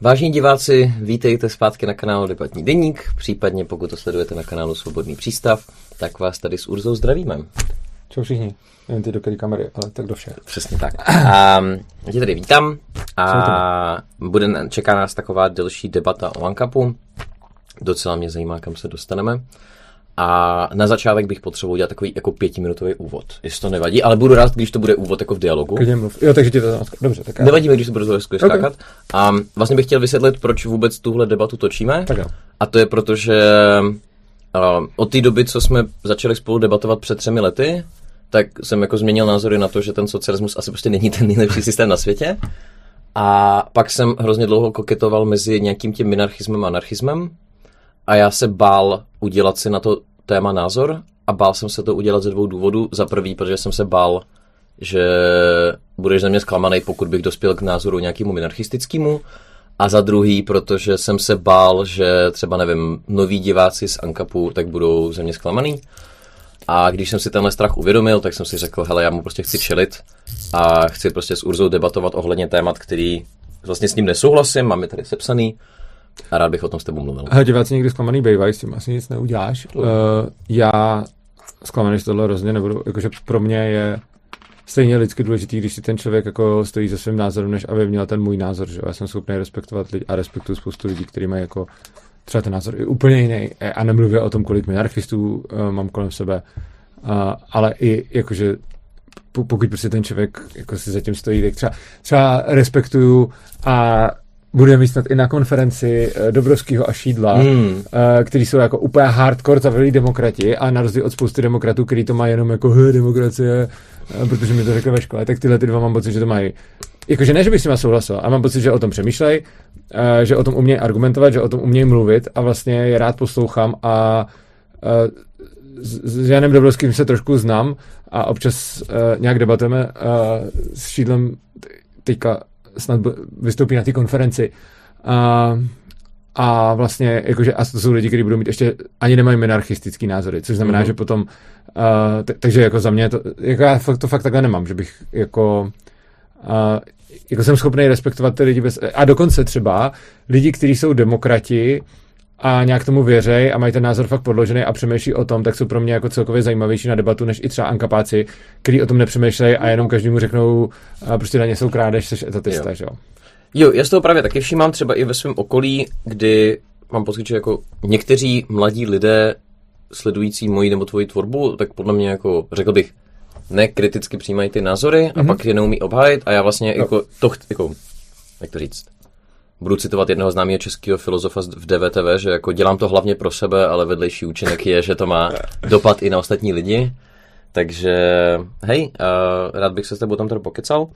Vážení diváci, vítejte zpátky na kanálu Debatní deník, případně pokud to sledujete na kanálu Svobodný přístav, tak vás tady s Urzou zdravíme. Čau všichni, nevím ty do které kamery, ale tak do všech. Přesně tak. A tě tady vítám a čeká nás taková delší debata o ANCAPu. Docela mě zajímá, kam se dostaneme. A na začátek bych potřeboval dělat takový jako 5minutový úvod, jestli to nevadí, ale budu rád, když to bude úvod jako v dialogu. Jo, takže ti to dobře, tak. Nevadí mi, když se budu to skákat. Okay. A vlastně bych chtěl vysvětlit, proč vůbec tuhle debatu točíme. Tak jo. A to je proto, že od té doby, co jsme začali spolu debatovat před 3 lety, tak jsem jako změnil názory na to, že ten socialismus asi prostě není ten nejlepší systém na světě. A pak jsem hrozně dlouho koketoval mezi nějakým tím minarchismem a anarchismem. A já se bál udělat si na to téma názor a bál jsem se to udělat ze 2 důvodů. Za prvý, protože jsem se bál, že budeš ze mě zklamanej, pokud bych dospěl k názoru nějakému minarchistickému. A za druhý, protože jsem se bál, že třeba, nevím, noví diváci z ANCAPu tak budou ze mě zklamaný. A když jsem si tenhle strach uvědomil, tak jsem si řekl, hele, já mu prostě chci chillit a chci prostě s Urzou debatovat ohledně témat, který vlastně s ním nesouhlasím, mám je tady sepsaný. A rád bych o tom s tebou mluvil. Diváci někdy zklamaný bývají, s tím asi nic neuděláš. Já zklamaný z tohle hrozně nebudu, jakože pro mě je stejně lidsky důležitý, když si ten člověk jako stojí za svým názorem, než aby měl ten můj názor, že já jsem schopný respektovat lidi a respektuju spoustu lidí, kteří mají jako třeba ten názor je úplně jiný a nemluvím o tom, kolik minarchistů mám kolem sebe, ale i jakože pokud prostě ten člověk jako si zatím stojí, tak třeba respektuju a budeme mít snad i na konferenci Dobrovskýho a Šídla, kteří jsou jako úplně hardcore zavělí demokrati a na rozdíl od spousty demokratů, kteří to mají jenom jako demokracie, protože mi to řekli ve škole, tak tyhle 2 mám pocit, že to mají. Jakože ne, že bych s nima souhlasil, ale mám pocit, že o tom přemýšlej, že o tom umějí argumentovat, že o tom umějí mluvit a vlastně je rád poslouchám a s Janem Dobrovským se trošku znám a občas nějak debatujeme s Šídlem teďka snad vystoupí na té konferenci. A vlastně, jakože, a to jsou lidi, kteří budou mít ještě, ani nemají minarchistický názory, což znamená, že potom, takže jako za mě, jako já to fakt takhle nemám, že bych jako jsem schopný respektovat ty lidi a dokonce třeba lidi, kteří jsou demokrati a nějak tomu věřej a mají ten názor fakt podložený a přemýšlí o tom, tak jsou pro mě jako celkově zajímavější na debatu, než i třeba ankapáci, kteří o tom nepřemýšlejí a jenom každému řeknou, prostě daně jsou krádež, jsi etatista, že jo. Jo, já z toho právě taky všímám třeba i ve svém okolí, kdy mám pocit, že jako někteří mladí lidé sledující moji nebo tvoji tvorbu, tak podle mě jako, řekl bych, nekriticky přijímají ty názory a pak je neumí obhájit a já vlastně jako jak to říct, budu citovat jednoho známého českého filozofa v DVTV, že jako dělám to hlavně pro sebe, ale vedlejší účinek je, že to má dopad i na ostatní lidi. Takže hej, rád bych se s tebou tam tady pokecal.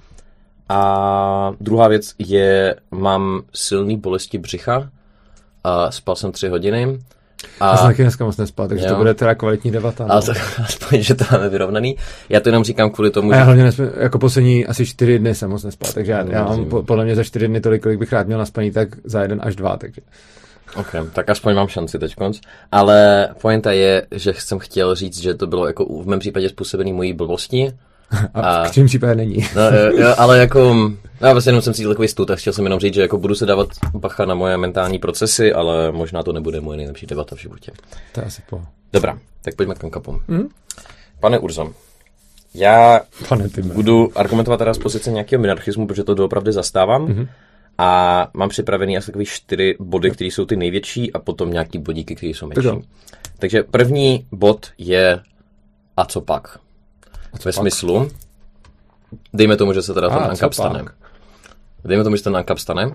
A druhá věc je, mám silný bolesti břicha a spal jsem 3 hodiny. Já jsem taky dneska moc nespal, takže to bude teda kvalitní debata. No. Aspoň, že to máme vyrovnaný. Já to jenom říkám kvůli tomu, že... Já hlavně jako poslední asi 4 dny jsem moc nespal, takže já mám podle mě za 4 dny tolik, kolik bych rád měl na spaní, tak za 1 až 2, takže... Ok, tak aspoň mám šanci teďkonc. Ale pointa je, že jsem chtěl říct, že to bylo jako v mém případě způsobený mojí blbosti. A v čím případě není. No, jo, ale jako, já vlastně jenom jsem cítil takový stůl, tak chtěl jsem jenom říct, že jako budu se dávat bacha na moje mentální procesy, ale možná to nebude moje nejlepší debata v životě. To je asi Dobrá, tak pojďme k ANCAPu. Pane Urzo, já budu argumentovat teda z pozice nějakého minarchismu, protože to doopravdy zastávám. A mám připravený asi takový 4 body, které jsou ty největší a potom nějaký bodíky, které jsou menší. Takže první bod je a co pak? Ve smyslu, dejme tomu, že se teda ten ANCAP stane. Dejme tomu, že ten ANCAP stane.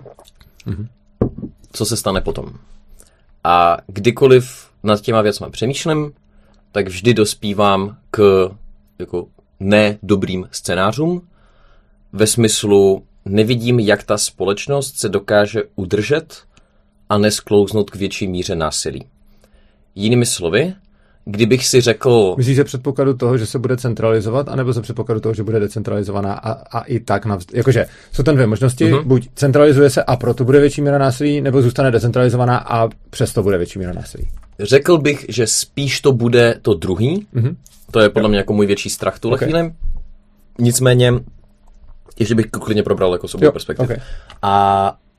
Co se stane potom? A kdykoliv nad těma věcma přemýšlím, tak vždy dospívám k jako nedobrým scénářům. Ve smyslu, nevidím, jak ta společnost se dokáže udržet a nesklouznout k větší míře násilí. Jinými slovy, kdybych si řekl... Myslíš, že předpokladu toho, že se bude centralizovat, anebo ze předpokladu toho, že bude decentralizovaná a i tak jakože jsou tam 2 možnosti, buď centralizuje se a proto bude větší míra násilí, nebo zůstane decentralizovaná a přesto bude větší míra násilí. Řekl bych, že spíš to bude to druhý. To je podle mě jako můj větší strach v tuhle chvíli. Nicméně, ještě bych klidně probral jako svou perspektivu. A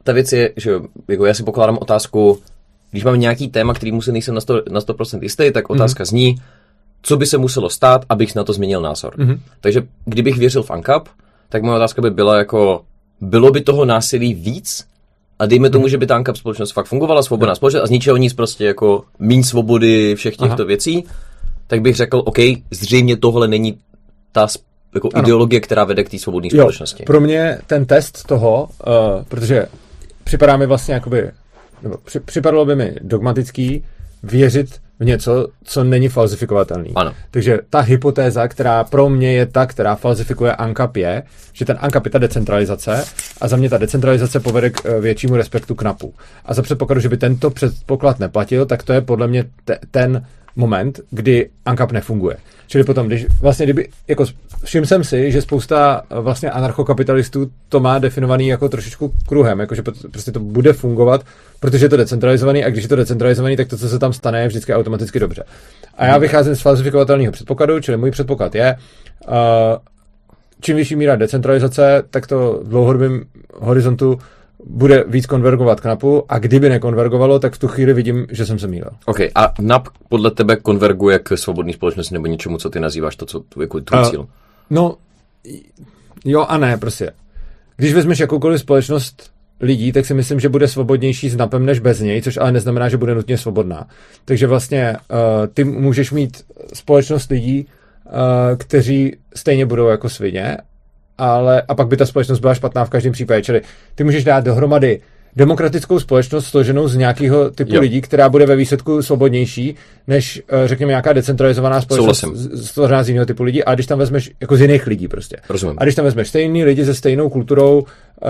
ta věc je, že jako já si pokládám otázku, když máme nějaký téma, kterýmu si nejsem na 100% jistý, tak otázka zní, co by se muselo stát, abych na to změnil názor. Takže kdybych věřil v ANCAP, tak moje otázka by byla jako, bylo by toho násilí víc? A dejme tomu, že by ta ANCAP společnost fakt fungovala, svobodná společnost a z ničeho nic prostě jako míň svobody všech těchto věcí, tak bych řekl, OK, zřejmě tohle není ta jako ideologie, která vede k té svobodné společnosti. Pro mě ten test toho, protože připadá mi vlastně jakoby, nebo připadalo by mi dogmatický věřit v něco, co není falsifikovatelný. Ano. Takže ta hypotéza, která pro mě je ta, která falsifikuje ANCAP, je, že ten ANCAP je ta decentralizace a za mě ta decentralizace povede k většímu respektu k NAPu. A za předpokladu, že by tento předpoklad neplatil, tak to je podle mě ten moment, kdy ANCAP nefunguje. Čili potom, jako všiml jsem si, že spousta vlastně anarchokapitalistů to má definovaný jako trošičku kruhem, jakože prostě to bude fungovat, protože je to decentralizovaný a když je to decentralizovaný, tak to, co se tam stane, je vždycky automaticky dobře. A já vycházím z falsifikovatelného předpokladu, čili můj předpoklad je, čím vyšší míra decentralizace, tak to v dlouhodobém horizontu bude víc konvergovat k NAPu a kdyby nekonvergovalo, tak v tu chvíli vidím, že jsem se mýlil. OK, a NAP podle tebe konverguje k svobodné společnosti nebo něčemu, co ty nazýváš, to, co jako tvůj cíl? No, jo a ne, prostě. Když vezmeš jakoukoliv společnost lidí, tak si myslím, že bude svobodnější s NAPem než bez něj, což ale neznamená, že bude nutně svobodná. Takže vlastně ty můžeš mít společnost lidí, kteří stejně budou jako svině, a pak by ta společnost byla špatná v každém případě. Čili ty můžeš dát dohromady demokratickou společnost složenou z nějakého typu lidí, která bude ve výsledku svobodnější, než řekněme nějaká decentralizovaná společnost složená z jiného typu lidí, a když tam vezmeš jako z jiných lidí prostě. Rozumím. A když tam vezmeš stejný lidi se stejnou kulturou,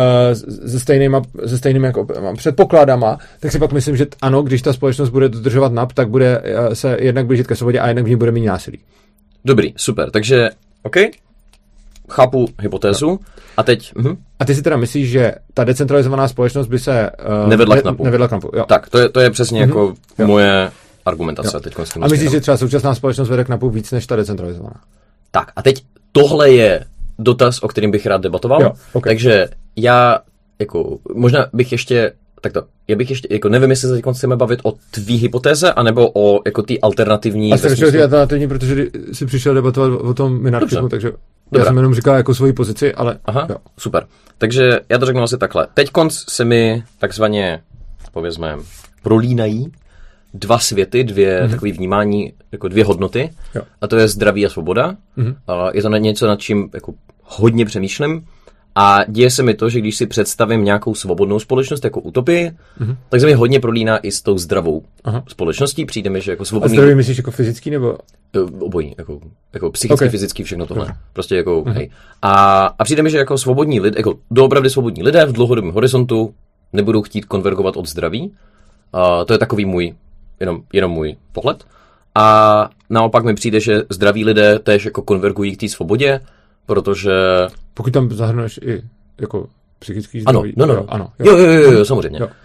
se stejnými jako předpokladama, tak si pak myslím, že ano, když ta společnost bude dodržovat NAP, tak bude se jednak blížit ke svobodě a jednak v ní bude mít násilí. Dobrý, super. Takže OK. Chápu hypotézu. No. A teď... A ty si teda myslíš, že ta decentralizovaná společnost by se nevedla k NAPu. Jo. Tak, to je přesně jako moje argumentace. Teď a myslíš, že třeba současná společnost vede k NAPu víc než ta decentralizovaná? Tak, a teď tohle je dotaz, o kterým bych rád debatoval. Jo, okay. Takže já jako možná bych ještě jako nevím, jestli se teď chceme bavit o tvý hypotéze, anebo o jako ty alternativní... A jsi přišel ty alternativní, protože jsi přišel debatovat o tom minarchismu, takže já jsem jenom říkal jako svoji pozici, ale... Aha, jo. Super. Takže já to řeknu asi takhle. Teďkonc se mi takzvaně, povězme, prolínají dva světy, takový vnímání, jako dvě hodnoty, a to je zdraví a svoboda. Je to něco, nad čím jako hodně přemýšlím. A děje se mi to, že když si představím nějakou svobodnou společnost jako utopii, tak se mi hodně prolíná i s tou zdravou společností. Přijde mi, že jako svobodný... A zdraví myslíš jako fyzický nebo? Obojí, jako psychicky, fyzicky, všechno tohle. Prostě jako, hej. A přijde mi, že jako svobodní lidé, jako doopravdy svobodní lidé v dlouhodobém horizontu nebudou chtít konvergovat od zdraví. To je takový můj, jenom můj pohled. A naopak mi přijde, že zdraví lidé též jako konvergují k té svobodě, protože... Pokud tam zahrneš i jako psychický zdraví. Ano. Jo, samozřejmě. Jo.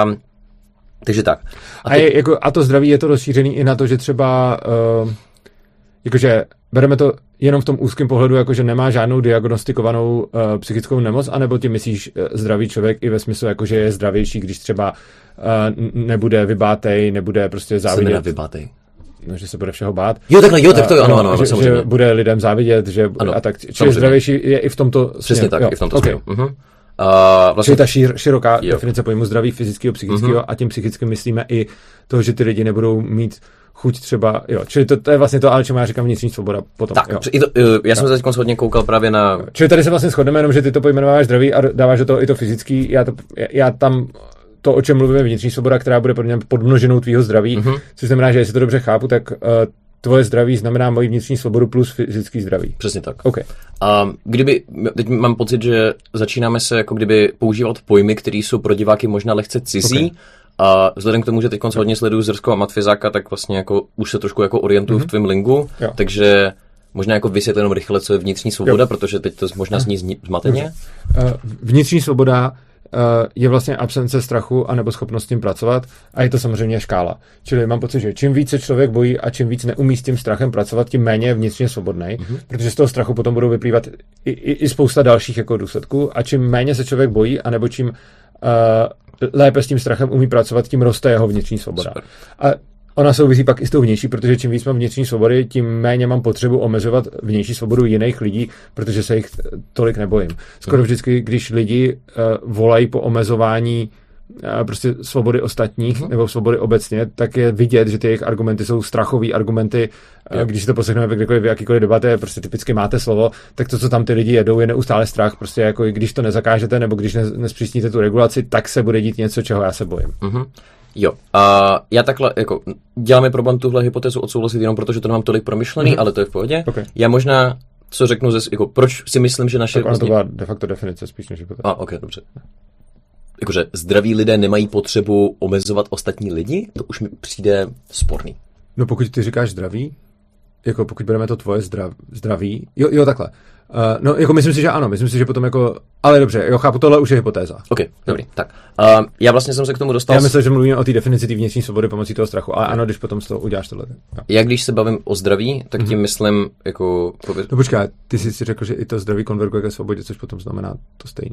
Takže tak. A to zdraví je to rozšířený i na to, že třeba jakože bereme to jenom v tom úzkém pohledu, jakože nemá žádnou diagnostikovanou psychickou nemoc, anebo ti myslíš zdravý člověk i ve smyslu, jakože je zdravější, když třeba nebude vybátej, nebude prostě závidět. Co vybátej? No, že se bude všeho bát. Tak to ano, že bude lidem závidět, že ano, a tak. Čili zdravější je i v tomto přesně směru. Tak, i v tomto směru. Vlastně ta široká definice pojmu zdraví fyzického, psychického a tím psychickým myslíme i to, že ty lidi nebudou mít chuť třeba, čili to je vlastně to, ale čemu já říkám vnitřní svoboda potom. Tak, já jsem se teď hodně koukal právě na... Čili tady se vlastně shodneme, jenom že ty to pojmenováváš zdraví a dáváš do toho i to fyzický, já tam to, o čem mluvíme, vnitřní svoboda, která bude podmnoženou tvýho zdraví, což znamená, že jestli to dobře chápu, tak tvoje zdraví znamená moji vnitřní svobodu plus fyzický zdraví. Přesně tak. Okay. Teď mám pocit, že začínáme se jako kdyby používat pojmy, které jsou pro diváky možná lehce cizí. Okay. A vzhledem k tomu, že teď hodně sleduju Zrsko a Matfizáka, tak vlastně jako už se trošku jako orientuju v tvém lingu, takže možná jako vysvětlit jenom rychle, co je vnitřní svoboda, protože teď to možná zní zmateně. Vnitřní svoboda je vlastně absence strachu anebo schopnost s tím pracovat a je to samozřejmě škála. Čili mám pocit, že čím více člověk bojí a čím víc neumí s tím strachem pracovat, tím méně je vnitřně svobodnej, protože z toho strachu potom budou vyplývat i spousta dalších jako důsledků a čím méně se člověk bojí, anebo čím lépe s tím strachem umí pracovat, tím roste jeho vnitřní svoboda. Super. A ona souvisí pak i s tou vnější, protože čím víc mám vnitřní svobody, tím méně mám potřebu omezovat vnější svobodu jiných lidí, protože se jich tolik nebojím. Skoro vždycky, když lidi volají po omezování prostě svobody ostatních nebo svobody obecně, tak je vidět, že ty jejich argumenty jsou strachový argumenty. Když si to poslechneme kdekoliv v jakýkoliv debatě, prostě typicky máte slovo, tak to, co tam ty lidi jedou, je neustále strach. Prostě jako když to nezakážete nebo když nespřísníte tu regulaci, tak se bude dít něco, čeho já se bojím. Jo, já takhle, jako, děláme problém tuhle hypotézu odsouhlasit jenom proto, že to nemám tolik promyšlený, ale to je v pohodě. Okay. Já možná, co řeknu, jako, proč si myslím, že naše... Tak ono to byla de facto definice spíš než hypotéza. Ok, dobře. Jakože zdraví lidé nemají potřebu omezovat ostatní lidi, to už mi přijde sporný. No pokud ty říkáš zdraví, jako pokud bereme to tvoje zdraví, jo takhle. No, jako myslím si, že ano, myslím si, že potom jako, ale dobře, jo, chápu, tohle už je hypotéza. Ok, dobrý, tak. Já vlastně jsem se k tomu dostal... Já myslím, že mluvíme o té definici té vnitřní svobody pomocí toho strachu, ale ano, když potom z toho uděláš tohle. Jo. Já když se bavím o zdraví, tak tím myslím jako... No počkej, ty jsi si řekl, že i to zdraví konverguje ke svobodě, což potom znamená to stejný.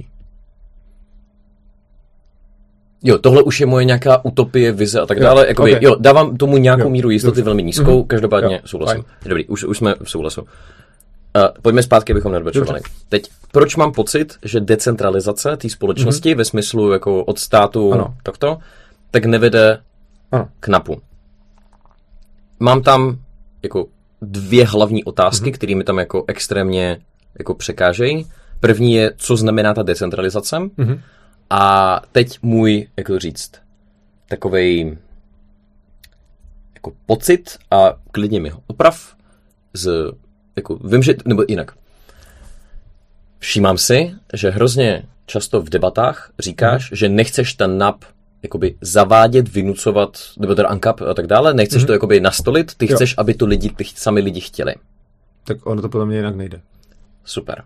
Jo, tohle už je moje nějaká utopie, vize a tak dále. Jakoby, okay. Jo, dávám tomu nějakou míru jistoty, velmi nízkou, každopádně souhlasím. Dobrý, už jsme v souhlasu. Pojďme zpátky, abychom nedbečovali. Teď, proč mám pocit, že decentralizace té společnosti ve smyslu jako od státu takto, tak nevede k NAPu? Mám tam jako dvě hlavní otázky, které mi tam jako extrémně jako překážejí. První je, co znamená ta decentralizace. A teď můj, jak to říct, takovej jako pocit a klidně mi ho oprav jako vím, že, nebo jinak. Všímám si, že hrozně často v debatách říkáš, že nechceš ten NAP jakoby zavádět, vynucovat, nebo ten ANCAP a tak dále, nechceš to jakoby nastolit, ty chceš, aby to sami lidi chtěli. Tak ono to podle mě jinak nejde. Super.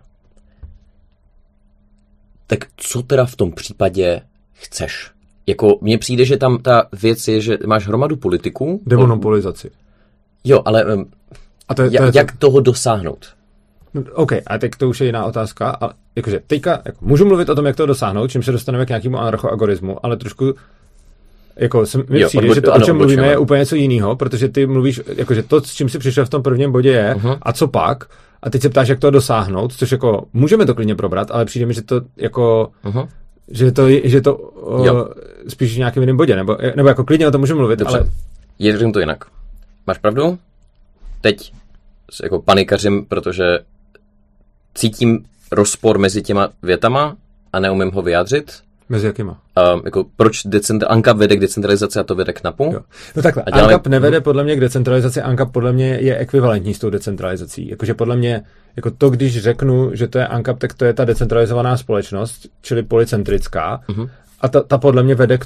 Tak co teda v tom případě chceš? Jako mně přijde, že tam ta věc je, že máš hromadu politiků. Demonopolizaci. Jo, ale jak toho dosáhnout? No, OK, a teď to už je jiná otázka. Ale jakože teďka můžu mluvit o tom, jak to dosáhnout, čím se dostaneme k nějakému anarchoagorismu, ale trošku jako mi přijde, že to, o čem mluvíme, je úplně něco jiného, protože ty mluvíš, jakože to, s čím jsi přišel v tom prvním bodě je, a co pak? A teď se ptáš, jak to dosáhnout, což jako můžeme to klidně probrat, ale přijde mi, že to jako že to spíš v nějakém jiném bodě, nebo jako klidně o tom můžeme mluvit. Dobře. Ale jedním to jinak. Máš pravdu? Teď jako panikařím, protože cítím rozpor mezi těma větama a neumím ho vyjádřit. Mezi jakýma? Jako proč ANCAP vede k decentralizaci a to vede k NAPu? Jo. No takhle, ANCAP nevede podle mě k decentralizaci, ANCAP podle mě je ekvivalentní s tou decentralizací. Jakože podle mě, jako to, když řeknu, že to je ANCAP, tak to je ta decentralizovaná společnost, čili polycentrická. A ta podle mě vede k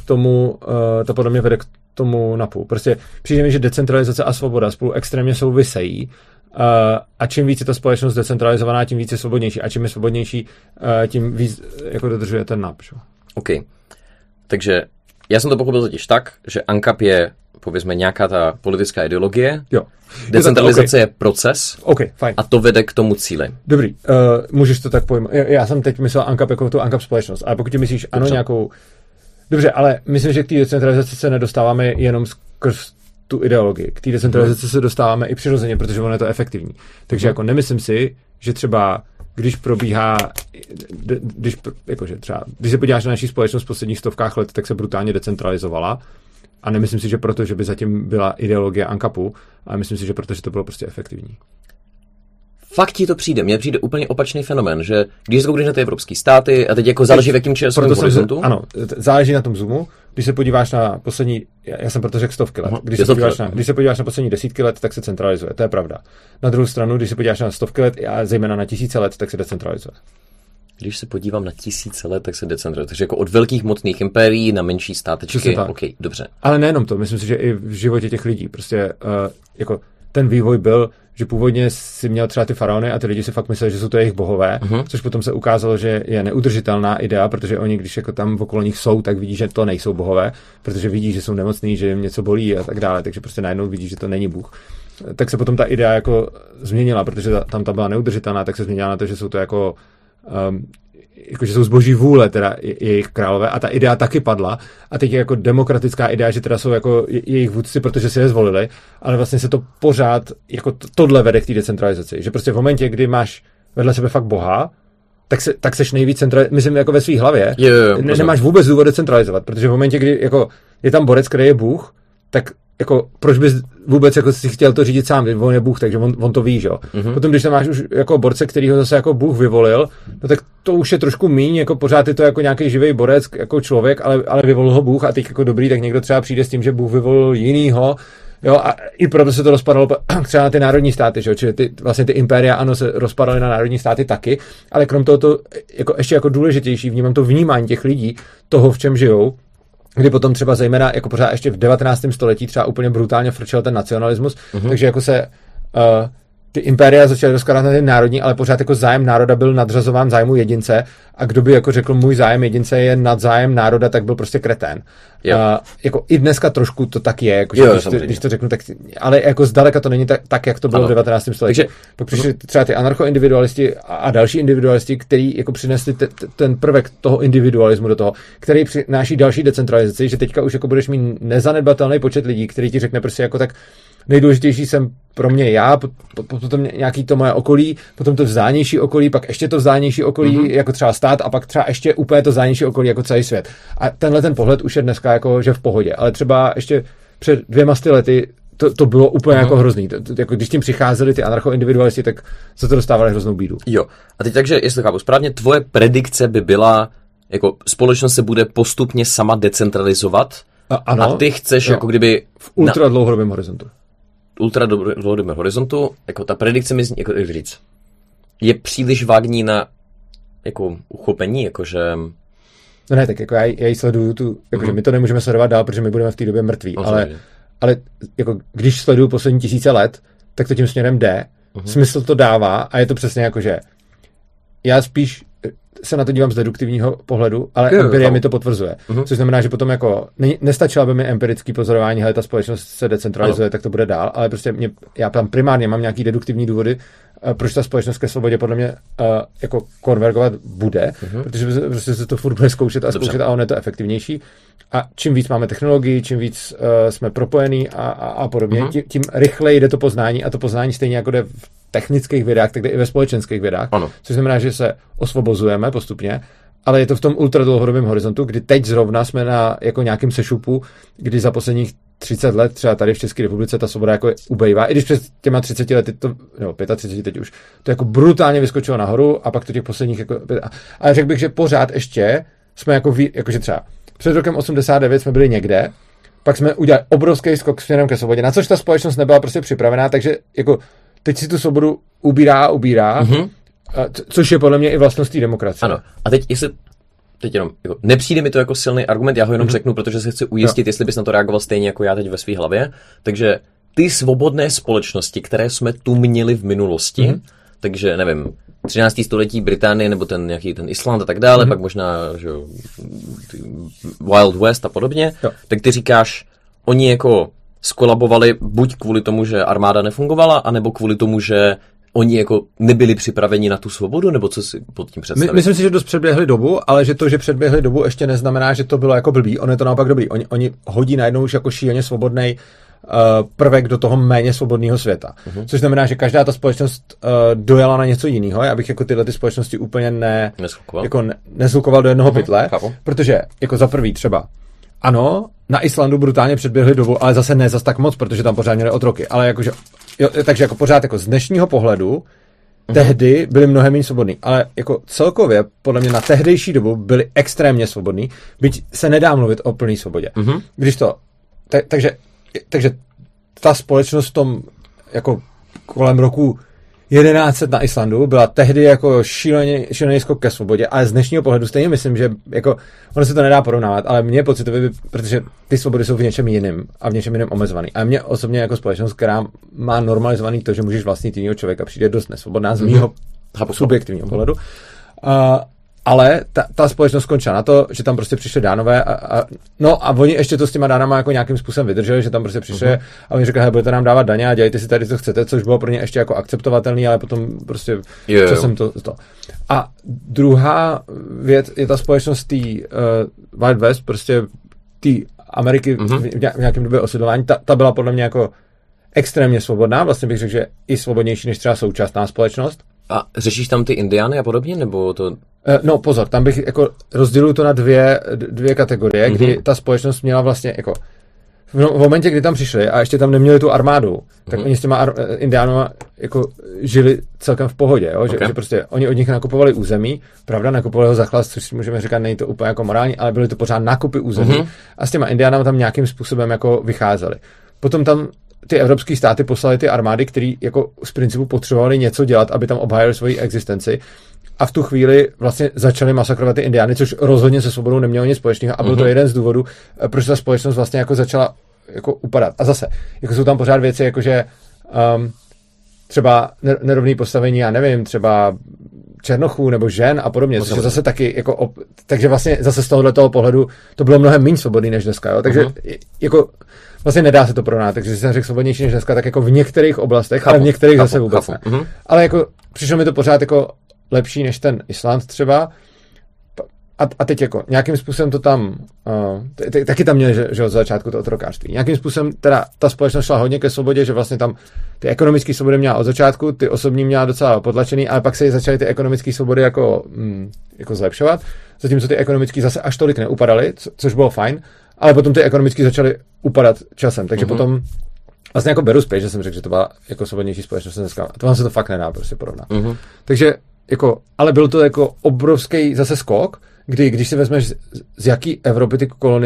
tomu NAPu. Prostě přijde mi, že decentralizace a svoboda spolu extrémně souvisejí. A čím víc je ta společnost decentralizovaná, tím víc je svobodnější. A čím je svobodnější, tím víc jako dodržuje ten NAP. OK. Takže já jsem to pochopil totiž tak, že ANCAP je, povězme, nějaká ta politická ideologie. Jo. Decentralizace je proces. Okay, fajn. A to vede k tomu cíli. Dobrý. Můžeš to tak pojmout. Já jsem teď myslel ANCAP jako tu ANCAP společnost. Ale pokud ti myslíš, ano, nějakou... Dobře, ale myslím, že k té decentralizaci se nedostáváme jenom skrz tu ideologii. K té decentralizaci se dostáváme i přirozeně, protože ono je to efektivní. Takže jako nemyslím si, že třeba když probíhá, když se podíváš na naší společnost v posledních stovkách let, tak se brutálně decentralizovala. A nemyslím si, že proto, že by zatím byla ideologie ANCAPu, ale myslím si, že proto, že to bylo prostě efektivní. Fakt ti to přijde. Mně přijde úplně opačný fenomén, že když se koukneš na ty evropské státy a teď jako záleží v jakém časovém horizontu. Ano, záleží na tom zoomu. Když se podíváš na poslední, já jsem proto řekl stovky let. Když se podíváš na poslední desítky let, tak se centralizuje. To je pravda. Na druhou stranu, když se podíváš na stovky let a zejména na tisíce let, tak se decentralizuje. Když se podívám na tisíce let, tak se decentralizuje. Takže jako od velkých mocných impérií na menší státečky. OK, dobře. Ale nejenom to, myslím si, že i v životě těch lidí. Prostě jako ten vývoj byl, že původně si měl třeba ty faraony a ty lidi si fakt mysleli, že jsou to jejich bohové, což potom se ukázalo, že je neudržitelná idea, protože oni, když jako tam okolo nich jsou, tak vidí, že to nejsou bohové, protože vidí, že jsou nemocní, že jim něco bolí a tak dále, takže prostě najednou vidí, že to není Bůh. Tak se potom ta idea jako změnila, protože tam ta byla neudržitelná, tak se změnila na to, že jsou to jako jakože jsou zboží vůle teda jejich králové a ta idea taky padla a teď je jako demokratická idea, že teda jsou jako jejich vůdci, protože si je zvolili, ale vlastně se to pořád jako tohle vede k té decentralizaci, že prostě v momentě, kdy máš vedle sebe fakt boha, tak seš nejvíc myslím jako ve své hlavě, nemáš vůbec důvod decentralizovat, protože v momentě, kdy jako je tam borec, který je bůh, tak jako proč bys vůbec jako si chtěl to řídit sám, on je bůh, takže on to ví, že jo. Potom, když tam máš už jako borce, který ho zase jako bůh vyvolil, no tak to už je trošku míň, jako pořád je to jako nějaký živý borec, jako člověk, ale vyvolil ho bůh a teď jako dobrý, tak někdo třeba přijde s tím, že bůh vyvolil jinýho, jo, a i proto se to rozpadalo třeba na ty národní státy, že jo, čili vlastně ty impéria, ano, se rozpadaly na národní státy taky, ale krom toho to jako ještě jako důležitější vnímám to vnímání těch lidí, toho, v čem žijou, kdy potom třeba zejména jako pořád ještě v 19. století třeba úplně brutálně frčel ten nacionalismus, takže jako se ty impéria začaly rozkládat na ty národní, ale pořád jako zájem národa byl nadřazován zájmu jedince a kdo by jako řekl můj zájem jedince je nad zájem národa, tak byl prostě kretén. Jako i dneska trošku to tak je, jako, když to řeknu, tak, ale jako zdaleka to není tak jak to bylo v 19. století. Takže pak přišli třeba ty anarchoindividualisti a další individualisti, kteří jako přinesli ten prvek toho individualismu do toho, který přináší další decentralizaci, že teďka už jako budeš mít nezanedbatelný počet lidí, který ti řekne prostě jako tak nejdůležitější jsem pro mě já, potom nějaký to moje okolí, potom to vzdálenější okolí, pak ještě to vzdálenější okolí, jako třeba stát a pak třeba ještě úplně to vzdálenější okolí jako celý svět. A tenhle ten pohled už je dneska jako, že v pohodě, ale třeba ještě před 200 lety to bylo úplně jako hrozný. Jako když tím přicházeli ty anarchoindividualisti, tak se to dostávali hroznou bídu. Jo. A teď takže, jestli to chápu správně, tvoje predikce by byla, jako společnost se bude postupně sama decentralizovat ano, a ty chceš jako kdyby v ultra dlouhodobém horizontu. Ultradlouhodobém horizontu, jako ta predikce mi jako říct, je příliš vágní na jako uchopení, jakože... No ne, tak jako já ji sleduju jakože my to nemůžeme sledovat dál, protože my budeme v té době mrtví, ale jako když sleduju poslední 1000 let, tak to tím směrem jde, smysl to dává a je to přesně jako, že já spíš se na to dívám z deduktivního pohledu, ale empirie mi to potvrzuje. Což znamená, že potom jako nestačilo by mi empirický pozorování, hele, ta společnost se decentralizuje, tak to bude dál, ale prostě já tam primárně mám nějaký deduktivní důvody, proč ta společnost ke svobodě podle mě jako konvergovat bude, protože prostě se to furt bude zkoušet a ono je to efektivnější. A čím víc máme technologii, čím víc jsme propojení a podobně, tím rychleji jde to poznání a to poznání stejně jako jde v technických vědách, tak jde i ve společenských vědách, což znamená, že se osvobozujeme postupně, ale je to v tom ultradlouhodobém horizontu, kdy teď zrovna jsme na jako nějakým sešupu, kdy za posledních 30 let, třeba tady v České republice, ta svoboda jako ubejvá, i když před těma 30 lety, nebo 35 teď už, to jako brutálně vyskočilo nahoru a pak to těch posledních jako, ale řekl bych, že pořád ještě jsme jakože třeba před rokem 89 jsme byli někde, pak jsme udělali obrovský skok směrem ke svobodě, na což ta společnost nebyla prostě připravená, takže jako teď si tu svobodu ubírá, což je podle mě i vlastností demokracie. Ano. A teď jenom, jako, nepřijde mi to jako silný argument, já ho jenom řeknu, protože se chci ujistit, jestli bys na to reagoval stejně jako já teď ve své hlavě. Takže ty svobodné společnosti, které jsme tu měli v minulosti, takže nevím, 13. století Británie nebo ten nějaký ten Island a tak dále, pak možná že, Wild West a podobně, tak ty říkáš, oni jako skolabovali buď kvůli tomu, že armáda nefungovala, anebo kvůli tomu, že oni jako nebyli připraveni na tu svobodu, nebo co si pod tím představit? Myslím si, že dost předběhli dobu, ale že to, že předběhli dobu, ještě neznamená, že to bylo jako blbý. Ono je to naopak dobrý. Oni hodí najednou už jako šíleně svobodnej prvek do toho méně svobodného světa. Což znamená, že každá ta společnost dojela na něco jiného. Já bych jako tyhle ty společnosti úplně neslukoval do jednoho pytle, protože jako za prvý třeba ano, na Islandu brutálně předběhli dobu, ale zase ne zas tak moc, protože tam pořád měli otroky. Ale jakože, takže jako pořád jako z dnešního pohledu tehdy byli mnohem méně svobodní. Ale jako celkově, podle mě na tehdejší dobu byli extrémně svobodní, byť se nedá mluvit o plné svobodě. Když to, takže ta společnost v tom jako kolem roku 1100 na Islandu byla tehdy jako šílený skok ke svobodě, ale z dnešního pohledu stejně myslím, že jako ono se to nedá porovnávat, ale mně je pocitově, protože ty svobody jsou v něčem jiném a v něčem jiném omezovaný. A mě osobně jako společnost, která má normalizovaný to, že můžeš vlastnit jinýho člověka, přijde dost nesvobodná z mýho subjektivního pohledu. Ale ta společnost skončila na to, že tam prostě přišli Dánové a oni ještě to s těma Dánama jako nějakým způsobem vydrželi, že tam prostě přišli a oni řekli, budete nám dávat daně a dělejte si tady, co chcete, což bylo pro ně ještě jako akceptovatelný, ale potom prostě časem to. A druhá věc je ta společnost té Wild West, prostě té Ameriky v nějakém době osidlování, ta byla podle mě jako extrémně svobodná, vlastně bych řekl, že i svobodnější než třeba současná společnost. A řešíš tam ty indiány a podobně, nebo to... No pozor, tam bych jako rozděluju to na dvě kategorie, kdy ta společnost měla vlastně jako v momentě, kdy tam přišli a ještě tam neměli tu armádu, tak oni s těma indiánama jako žili celkem v pohodě, jo? Že prostě oni od nich nakupovali území, pravda, nakupovali ho za chlast, což můžeme říkat, není to úplně jako morální, ale byly to pořád nákupy území a s těma indiánama tam nějakým způsobem jako vycházeli. Potom tam ty evropské státy poslali ty armády, které jako z principu potřebovali něco dělat, aby tam obhájili svoji existenci. A v tu chvíli vlastně začali masakrovat ty indiány, což rozhodně se svobodou nemělo nic společného. A byl to jeden z důvodů, proč ta společnost vlastně jako začala jako upadat. A zase, jako jsou tam pořád věci, jakože třeba nerovný postavení, já nevím, třeba černochů nebo žen a podobně, což je zase taky jako takže vlastně zase z tohoto pohledu to bylo mnohem méně svobodný než dneska, jo? Takže jako vlastně nedá se to porovnat, takže když jsem řekl svobodnější než dneska, tak jako v některých oblastech, ale v některých zase vůbec ne. Ale jako přišlo mi to pořád jako lepší než ten Island třeba. A teď jako nějakým způsobem to tam taky tam měli, že od začátku to otrokářství. Nějakým způsobem teda ta společnost šla hodně ke svobodě, že vlastně tam ty ekonomické svobody měla od začátku, ty osobní měla docela potlačený, ale pak se začaly ty ekonomické svobody jako zlepšovat, zatímco ty ekonomické zase až tolik neupadaly, což bylo fajn, ale potom ty ekonomické začaly upadat časem, takže potom vlastně jako beru zpět, že jsem řekl, že to byla jako svobodnější společnost dneska. To se to fakt nedá prostě porovnat. Takže jako, ale byl to jako obrovský zase skok, když si vezmeš, z jaký Evropy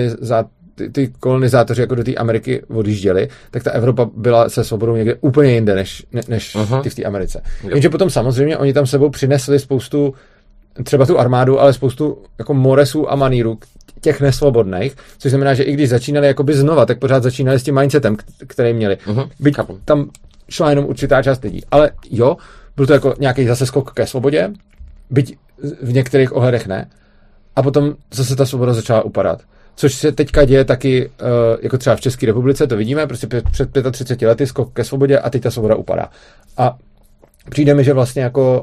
ty kolonizátoři jako do té Ameriky odjížděli, tak ta Evropa byla se svobodou někde úplně jinde, než ty v té Americe. Jenže potom samozřejmě oni tam sebou přinesli spoustu, třeba tu armádu, ale spoustu jako moresů a manírů, těch nesvobodných, což znamená, že i když začínali jakoby znova, tak pořád začínali s tím mindsetem, který měli. Byť tam šla jenom určitá část lidí. Ale jo, byl to jako nějaký zase skok ke svobodě, byť v některých ohledech ne. A potom zase ta svoboda začala upadat. Což se teďka děje taky, jako třeba v České republice, to vidíme, prostě před 35 lety skok ke svobodě a teď ta svoboda upadá. A přijde mi, že vlastně jako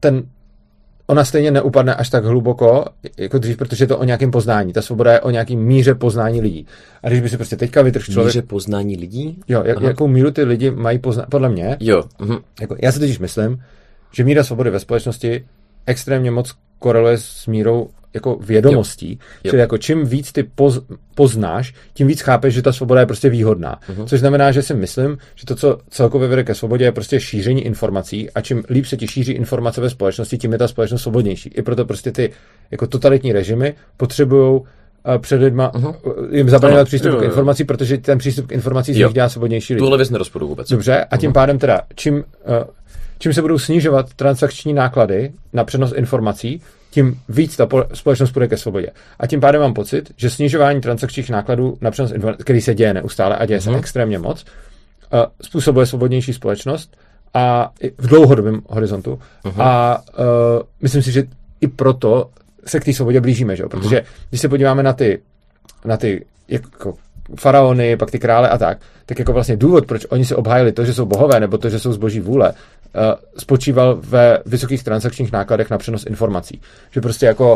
ona stejně neupadne až tak hluboko, jako dřív, protože je to o nějakém poznání. Ta svoboda je o nějaký míře poznání lidí. A když by si prostě teďka vytrhl člověk... Míře poznání lidí? Jo, jakou míru ty lidi mají poznat, podle mě. Jo. Jako, já si totiž myslím, že míra svobody ve společnosti extrémně moc koreluje s mírou jako vědomostí. Čili jako čím víc ty poznáš, tím víc chápeš, že ta svoboda je prostě výhodná. Což znamená, že si myslím, že to, co celkově vede ke svobodě, je prostě šíření informací a čím líp se ti šíří informace ve společnosti, tím je ta společnost svobodnější. I proto prostě ty jako totalitní režimy potřebujou před lidma jim zabraňovat přístup k informací, protože ten přístup k informací z nich dělá svobodnější lidi. Tuhle věc nerozporu vůbec. Dobře, a tím pádem teda, čím se budou snižovat transakční náklady na přenos informací, tím víc ta společnost půjde ke svobodě. A tím pádem mám pocit, že snižování transakčních nákladů na přenos informací, který se děje neustále a děje se extrémně moc, způsobuje svobodnější společnost a v dlouhodobém horizontu. A myslím si, že i proto se k té svobodě blížíme, že? Protože když se podíváme na ty jako faraony, pak ty krále a tak jako vlastně důvod, proč oni se obhájili to, že jsou bohové, nebo to, že jsou z boží vůle, spočíval ve vysokých transakčních nákladech na přenos informací. Že prostě jako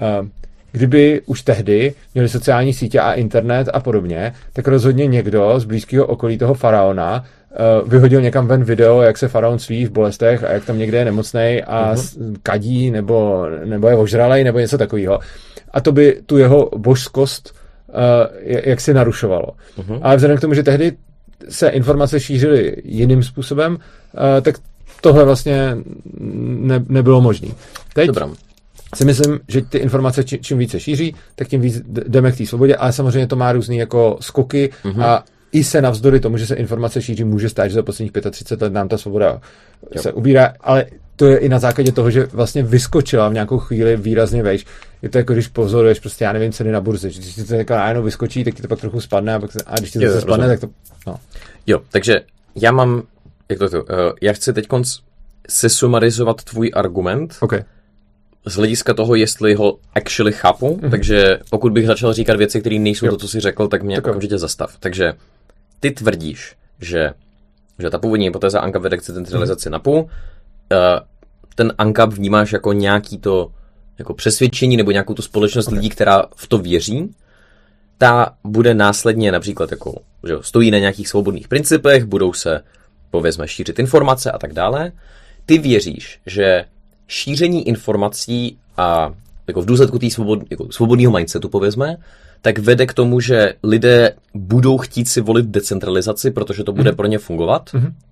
kdyby už tehdy měli sociální sítě a internet a podobně, tak rozhodně někdo z blízkého okolí toho faraona vyhodil někam ven video, jak se faraon sví v bolestech a jak tam někde je nemocnej a kadí, nebo je ožralej, nebo něco takového. A to by tu jeho božskost jak si narušovalo. Ale vzhledem k tomu, že tehdy se informace šířily jiným způsobem, tak tohle vlastně nebylo možné. Teď si myslím, že ty informace čím více šíří, tak tím víc jdeme k té svobodě, ale samozřejmě to má různý jako skoky a i se navzdory tomu, že se informace šíří, může stát, že za posledních 35 let nám ta svoboda se ubírá, ale to je i na základě toho, že vlastně vyskočila v nějakou chvíli výrazně vejš. Je to jako když pozoruješ prostě, já nevím, ceny na burze. Když ti to najednou vyskočí, tak ti to pak trochu spadne a když ti to zase spadne, tak to... No. Jo, takže já mám... já chci teď sesumarizovat tvůj argument. Okay. z hlediska toho, jestli ho actually chápu, takže pokud bych začal říkat věci, které nejsou to, co jsi řekl, tak mě okamžitě zastav. Takže ty tvrdíš, že ta původní hypotéza ANCAP vede k centralizaci NAPu, ten ANCAP vnímáš jako nějaký to jako přesvědčení nebo nějakou tu společnost lidí, která v to věří, ta bude následně například jako, že stojí na nějakých svobodných principech, budou se, povězme, šířit informace a tak dále. Ty věříš, že šíření informací a jako v důsledku té svobodného mindsetu, povězme, tak vede k tomu, že lidé budou chtít si volit decentralizaci, protože to bude pro ně fungovat.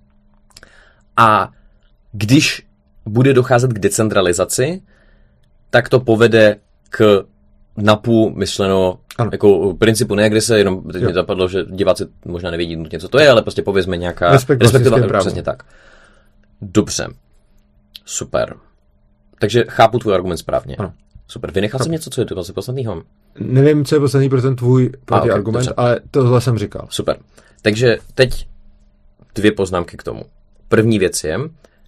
A když bude docházet k decentralizaci, tak to povede k NAPu myšleno jako principu neagrese, jenom teď mi zapadlo, že diváci možná nevědí nutně, co to je, ale prostě povězme nějaká respektive přesně tak. Dobře. Super. Takže chápu tvůj argument správně. Ano. Super. Vynechal jsem něco, co je to vlastně podstatného? Nevím, co je podstatný pro ten tvůj protiargument, ale tohle jsem říkal. Super. Takže teď 2 poznámky k tomu. První věc je,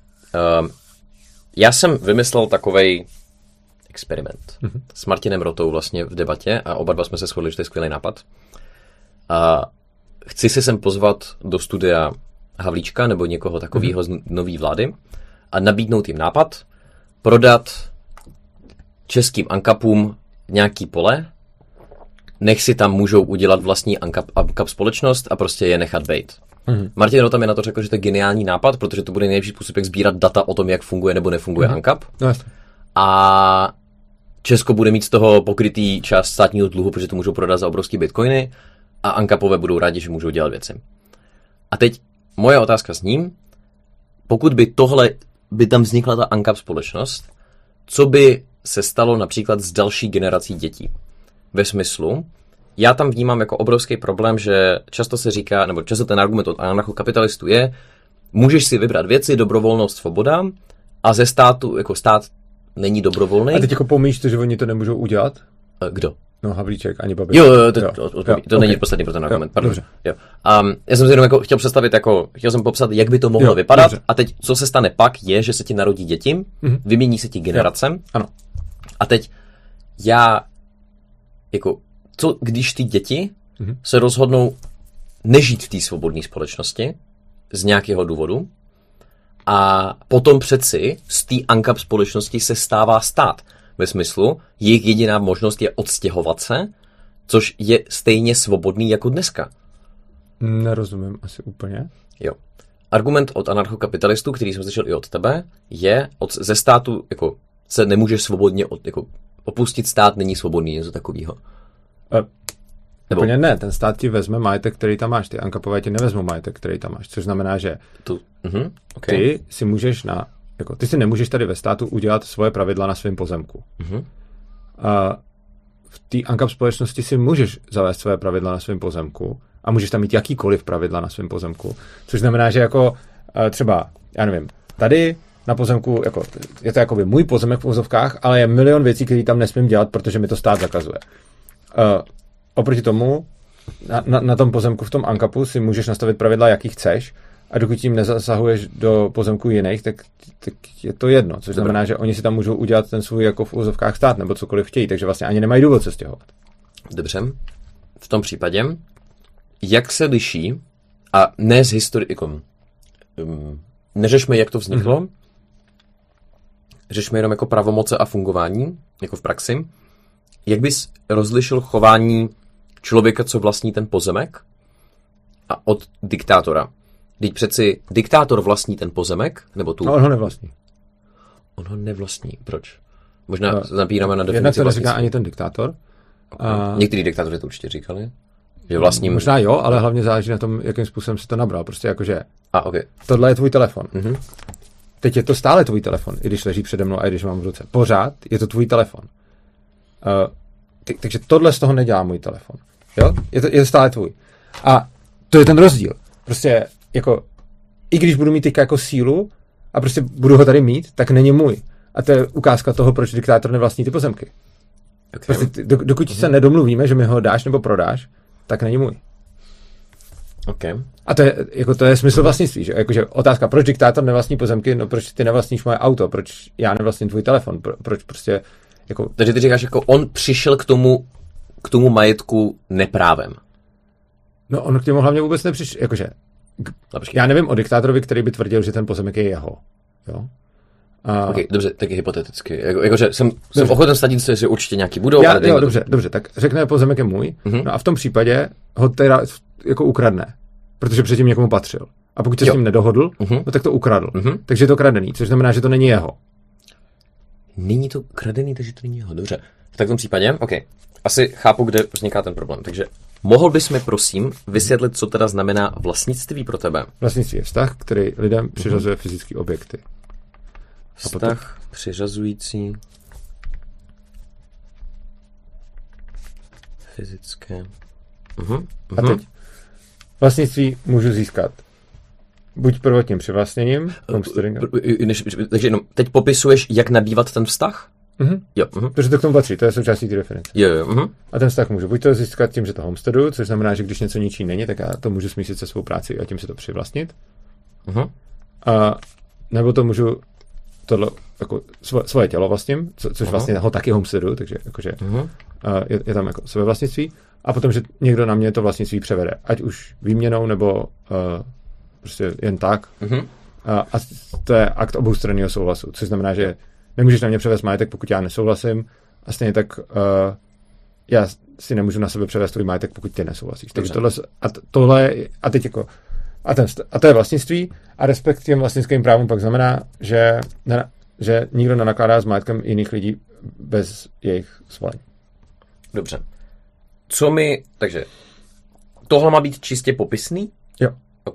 já jsem vymyslel takovej experiment s Martinem Rotou vlastně v debatě a oba dva jsme se shodli, že to je skvělý nápad. A chci si sem pozvat do studia Havlíčka nebo někoho takového z nový vlády a nabídnout jim nápad, prodat českým ANCAPům nějaký pole, nech si tam můžou udělat vlastní ANCAP společnost a prostě je nechat bejt. Martin Rota mi na to řekl, že to je geniální nápad, protože to bude nejlepší způsob, jak sbírat data o tom, jak funguje nebo nefunguje ANCAP. A Česko bude mít z toho pokrytý část státního dluhu, protože to můžou prodat za obrovský bitcoiny a ANCAPové budou rádi, že můžou dělat věci. A teď moje otázka s ním, pokud by tam vznikla ta ANCAP společnost, co by se stalo například s další generací dětí? Ve smyslu, já tam vnímám jako obrovský problém, že často se říká, nebo často ten argument od anarchokapitalistů je, můžeš si vybrat věci, dobrovolnost, svoboda a ze státu, jako stát není dobrovolný. A teď jako pomíš to, že oni to nemůžou udělat? Kdo? No Havlíček, ani Babiš. To není podstatný pro ten argument. Pardon. Jo. Já jsem si jenom jako chtěl představit, chtěl jsem popsat, jak by to mohlo vypadat. Dobře. A teď, co se stane pak, je, že se ti narodí děti, vymění se ti generace. Ano. A teď co když ty děti se rozhodnou nežít v té svobodné společnosti z nějakého důvodu a potom přeci z té ANCAP společnosti se stává stát. Ve smyslu, jejich jediná možnost je odstěhovat se, což je stejně svobodný jako dneska. Nerozumím asi úplně. Jo. Argument od anarchokapitalistů, který jsem slyšel i od tebe, je ze státu, jako se nemůžeš svobodně opustit stát, není svobodný, něco takového. Úplně ne, ten stát ti vezme majetek, který tam máš. Ty ANCAPové ti nevezmou majetek, který tam máš, což znamená, že ty si můžeš ty si nemůžeš tady ve státu udělat svoje pravidla na svém pozemku. V té ANCAP společnosti si můžeš zavést svoje pravidla na svém pozemku a můžeš tam mít jakýkoliv pravidla na svém pozemku, což znamená, že jako třeba, já nevím, tady na pozemku, je to jakoby můj pozemek v uvozovkách, ale je milion věcí, které tam nesmím dělat, protože mi to stát zakazuje. Oproti tomu, na tom pozemku v tom ANCAPu si můžeš nastavit pravidla, jaký chceš, a dokud tím nezasahuješ do pozemků jiných, tak je to jedno. Což znamená, že oni si tam můžou udělat ten svůj jako v úzovkách stát, nebo cokoliv chtějí, takže vlastně ani nemají důvod se stěhovat. Dobře. V tom případě, jak se liší, a ne z historiikom, neřešme, jak to vzniklo, řešme jenom jako pravomoce a fungování, jako v praxi. Jak bys rozlišil chování člověka, co vlastní ten pozemek, a od diktátora? Teď přeci diktátor vlastní ten pozemek, nebo tu... No, on ho nevlastní. On ho nevlastní. Proč? Možná napíráme na definici. Jednak to neříká ani ten diktátor. Okay. Některý diktátoři to určitě říkali. Že vlastní... Možná jo, ale hlavně záleží na tom, jakým způsobem si to nabral. Prostě jakože... Okay. Tohle je tvůj telefon. Teď je to stále tvůj telefon, i když leží přede mnou a i když mám v ruce. Pořád je to tvůj telefon. Takže tohle z toho nedělá můj telefon. Jo? Je to stále tvůj. A to je ten rozdíl. Prostě jako, i když budu mít teďka jako sílu a prostě budu ho tady mít, tak není můj. A to je ukázka toho, proč diktátor nevlastní ty pozemky. Okay. Prostě dokud se nedomluvíme, že mi ho dáš nebo prodáš, tak není můj. Okay. A to je smysl vlastnictví, že? Jakože otázka, proč diktátor nevlastní pozemky, no proč ty nevlastníš moje auto, proč já nevlastním tvůj telefon, proč prostě jako... Takže ty říkáš, jako on přišel k tomu majetku neprávem. No on k němu hlavně vůbec nepřišel, jakože já nevím o diktátorovi, který by tvrdil, že ten pozemek je jeho, jo? Okay, dobře, taky hypoteticky. Jakože jsem ochoten stadit, že určitě nějaký budou. Jo, dobře, tak řekne, pozemek je můj, no a v tom případě ho teda jako ukradne, protože předtím někomu patřil. A pokud se s ním nedohodl, no tak to ukradl. Takže je to kradený, což znamená, že to není jeho. Není to kradený, takže to není jeho, dobře. V takovém případě, OK. Asi chápu, kde vzniká ten problém. Takže mohl bys mi, prosím, vysvětlit, co teda znamená vlastnictví pro tebe? Vlastnictví je vztah, který lidem přiřazuje fyzické objekty. Vztah přiřazující fyzické. A teď vlastnictví můžu získat buď prvotním přivlastněním, takže jenom teď popisuješ, jak nabývat ten vztah? Jo. Protože to k tomu patří, to je součástí té definice. Jo. A ten vztah můžu buď to získat tím, že to homesteadu, což znamená, že když něco ničí není, tak já to můžu smísit se svou práci a tím si to přivlastnit. A nebo to můžu tohle, jako svoje tělo vlastním, což vlastně ho taky homesteadu, takže jakože je tam jako své vlastnictví. A potom, že někdo na mě to vlastnictví převede. Ať už výměnou, nebo prostě jen tak. A to je akt oboustranného souhlasu, což znamená, že nemůžeš na mě převést majetek, pokud já nesouhlasím, a stejně tak já si nemůžu na sebe převést tvůj majetek, pokud ty nesouhlasíš. Takže tohle a teď jako a to je vlastnictví a respekt k těm vlastnickým právům pak znamená, že nikdo nenakládá s majetkem jiných lidí bez jejich svolení. Dobře. Takže tohle má být čistě popisný? Jo. OK.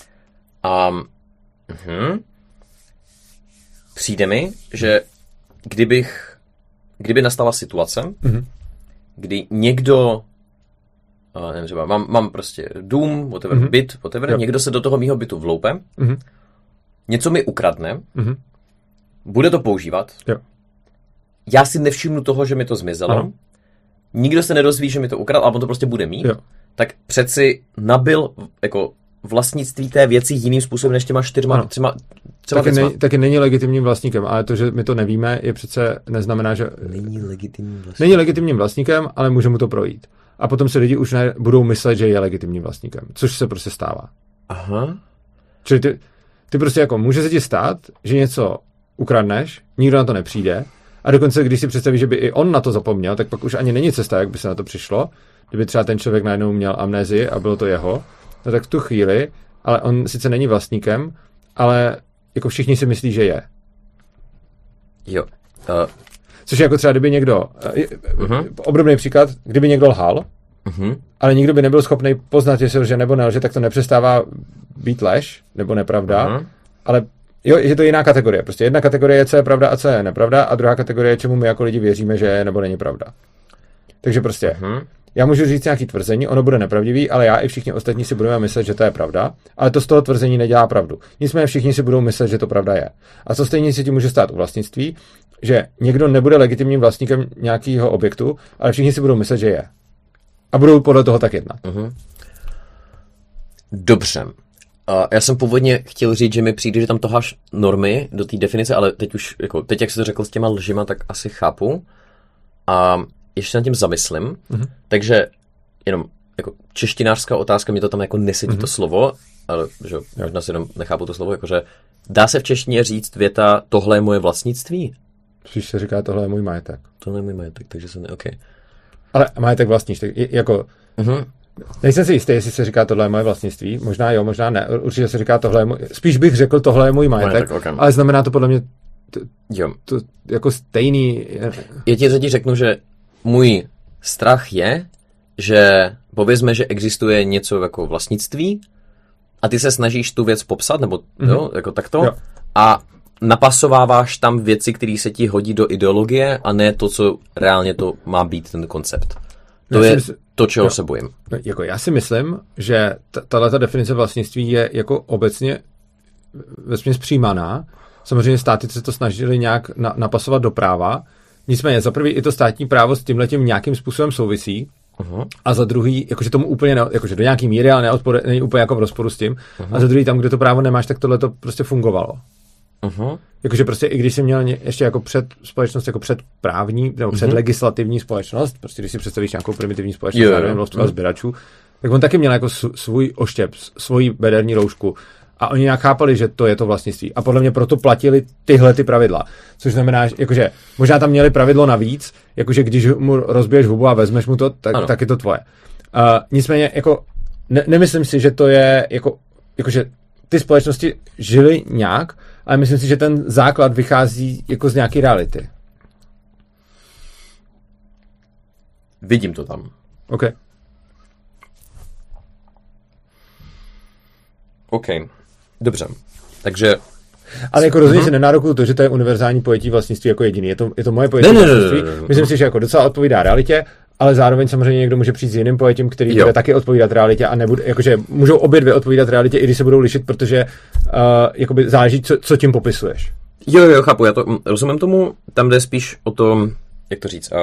Přijde mi, že kdyby nastala situace, kdy někdo, nevím, třeba mám prostě dům, whatever, byt, whatever, někdo se do toho mýho bytu vloupe, něco mi ukradne, bude to používat, já si nevšimnu toho, že mi to zmizelo, nikdo se nedozví, že mi to ukradl, ale on to prostě bude mít, tak přeci nabyl jako vlastnictví té věci jiným způsobem než těma 4 třeba taky není legitimním vlastníkem, ale to, že my to nevíme, je přece neznamená, že není legitimním vlastníkem, ale může mu to projít. A potom si lidi už budou myslet, že je legitimním vlastníkem, což se prostě stává. Aha. Čili ty prostě jako může se ti stát, že něco ukradneš, nikdo na to nepřijde, a dokonce, když si představíš, že by i on na to zapomněl, tak pak už ani není cesta, jak by se na to přišlo. Kdyby třeba ten člověk najednou měl amnézii a bylo to jeho, no tak v tu chvíli, ale on sice není vlastníkem, ale jako všichni si myslí, že je. Jo. Což je jako třeba, kdyby někdo, obdobný příklad, kdyby někdo lhal, ale nikdo by nebyl schopný poznat, jestli lže nebo nelže, tak to nepřestává být lež, nebo nepravda, ale jo, je to jiná kategorie. Prostě jedna kategorie je, co je pravda a co je nepravda, a druhá kategorie je, čemu my jako lidi věříme, že je nebo není pravda. Takže prostě já můžu říct nějaký tvrzení, ono bude nepravdivý, ale já i všichni ostatní si budeme myslet, že to je pravda, ale to z toho tvrzení nedělá pravdu. Nicméně všichni si budou myslet, že to pravda je. A co stejně se ti může stát u vlastnictví, že někdo nebude legitimním vlastníkem nějakého objektu, ale všichni si budou myslet, že je. A budou podle toho tak jednat. Dobře. Já jsem původně chtěl říct, že mi přijde, že tam toháš normy do té definice, ale teď, jak jsi to řekl s těma lžima, tak asi chápu. A ještě nad tím zamyslím. Takže jenom jako češtinářská otázka, mě to tam jako nesedí to slovo, ale že možná si jenom nechápu to slovo, jakože dá se v češtině říct věta tohle je moje vlastnictví? Když se říká tohle je můj majetek. Tohle je můj majetek, takže se OK. Ale majetek vlastníš, tak jako nejsem si jistý, jestli se říká tohle je moje vlastnictví, možná jo, možná ne, určitě se říká tohle je můj, spíš bych řekl tohle je můj majetek, okay. Ale znamená to podle mě to jako stejný. Já ti řeknu, že můj strach je, že povězme, že existuje něco jako vlastnictví a ty se snažíš tu věc popsat, nebo jo, jako takto, a napasováváš tam věci, které se ti hodí do ideologie a ne to, co reálně to má být ten koncept. To je to, čeho se bojím. Jako já si myslím, že tato definice vlastnictví je jako obecně vesměs přijímaná. Samozřejmě státy se to snažili nějak napasovat do práva. Nicméně za prvý i to státní právo s tímhletím nějakým způsobem souvisí. A za druhý, jakože tomu úplně, jakože do nějaký míry, ale není úplně jako v rozporu s tím. A za druhý, tam, kde to právo nemáš, tak tohle to prostě fungovalo. Jakože prostě, i když jsi měl ještě jako před společnost, jako před právní, nebo před legislativní společnost, prostě když si představíš nějakou primitivní společnost, lovců a sběračů, tak on taky měl jako svůj oštěp, svoji bederní roušku. A oni nějak chápali, že to je to vlastnictví. A podle mě proto platili tyhle ty pravidla. Což znamená, jakože možná tam měli pravidlo navíc, jakože když mu rozbiješ hubu a vezmeš mu to, tak je to tvoje. Nicméně, jako nemyslím si, že to je jakože ty společnosti žily nějak, ale myslím si, že ten základ vychází jako z nějaké reality. Vidím to tam. OK. Dobře. Takže... Ale jako rozhodně si nenárokuju to, že to je univerzální pojetí vlastnictví jako jediný. Je to moje pojetí vlastnictví. Myslím si, že jako docela odpovídá realitě, ale zároveň samozřejmě někdo může přijít s jiným pojetím, který bude taky odpovídat realitě a nebude, jakože můžou obě dvě odpovídat realitě, i když se budou lišit, protože jakoby záleží, co tím popisuješ. Jo, chápu, já to rozumím tomu, tam jde spíš o tom, jak to říct,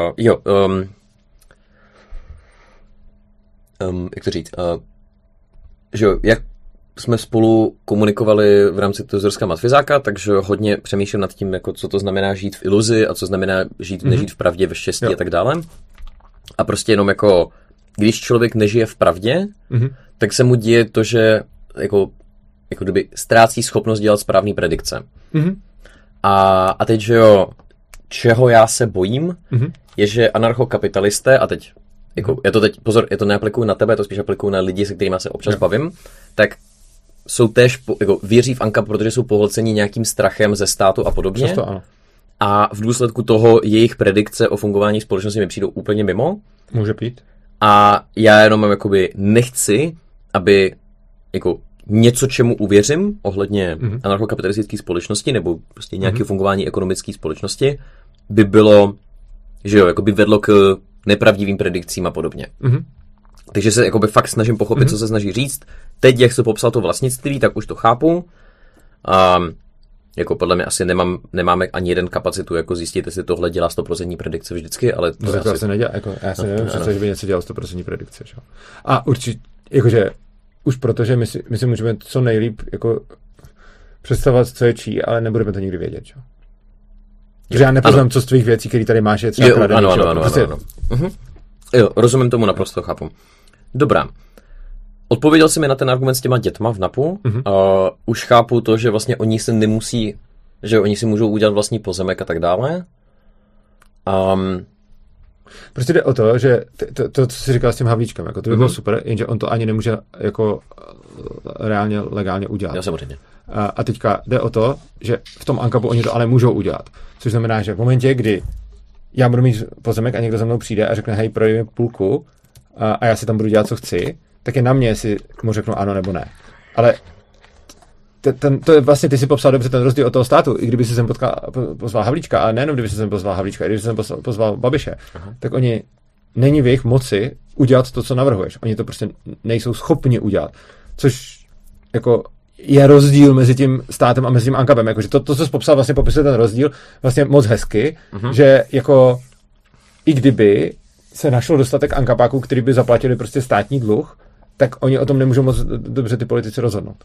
že jo, jak jsme spolu komunikovali v rámci toho Zorska Matfizáka, takže hodně přemýšlím nad tím, jako co to znamená žít v iluzi a co znamená nežít v pravdě, ve štěstí a tak dále. A prostě jenom jako, když člověk nežije v pravdě, tak se mu děje to, že jako kdyby ztrácí schopnost dělat správný predikce. A teď, že jo, čeho já se bojím, je, že anarchokapitalisté, a teď, jako, pozor, já to neaplikuju na tebe, já to spíš aplikuju na lidi, se kterými se občas bavím, tak jsou též, jako, věří v ANCAP, protože jsou pohlceni nějakým strachem ze státu a podobně. Často ano. A v důsledku toho jejich predikce o fungování společnosti mi přijdou úplně mimo. Může být. A já jenom jakoby nechci, aby jako něco, čemu uvěřím ohledně anarchokapitalistické společnosti nebo prostě nějaké fungování ekonomické společnosti, by bylo, že jo, jako by vedlo k nepravdivým predikcím a podobně. Takže se jakoby fakt snažím pochopit, co se snaží říct. Teď, jak jsi popsal to vlastnictví, tak už to chápu. Jako podle mě asi nemáme ani jeden kapacitu jako zjistit, jestli tohle dělá 100% predikce vždycky, ale to asi nedělá, jako, já si nevím představit, že by něco dělal 100% predikce. Že? A určitě, jakože už protože my si můžeme co nejlíp jako představovat, co je čí, ale nebudeme to nikdy vědět. Že? Protože já nepoznám, co z tvých věcí, které tady máš, je třeba kradený. Ano. Jo, rozumím tomu, naprosto chápu. Dobrá. Odpověděl jsi mi na ten argument s těma dětma v NAPu. Už chápu to, že vlastně oni se nemusí, že oni si můžou udělat vlastní pozemek a tak dále. Prostě jde o to, že to co jsi říkal s tím Havlíčkem, jako to by bylo super, jenže on to ani nemůže jako reálně, legálně udělat. Já samozřejmě. A teďka jde o to, že v tom ANCAPu oni to ale můžou udělat. Což znamená, že v momentě, kdy já budu mít pozemek a někdo za mnou přijde a řekne, hej, prodej mi půlku a já si tam budu dělat, co chci, tak je na mě, jestli mu řeknu ano nebo ne. Ale to je vlastně, ty si popsal dobře ten rozdíl od toho státu, i kdyby si sem pozval Havlíčka, ale nejenom kdyby si sem pozval Havlíčka, i kdyby si sem pozval Babiše, tak oni není v jejich moci udělat to, co navrhuješ. Oni to prostě nejsou schopni udělat. Což jako je rozdíl mezi tím státem a mezi tím ANCAPem. Jakože to, co jsi popsal, vlastně popisuje ten rozdíl vlastně moc hezky, že jako i kdyby se našlo dostatek ANCAPáků, který by zaplatili prostě státní dluh, tak oni o tom nemůžou moc dobře ty politici rozhodnout.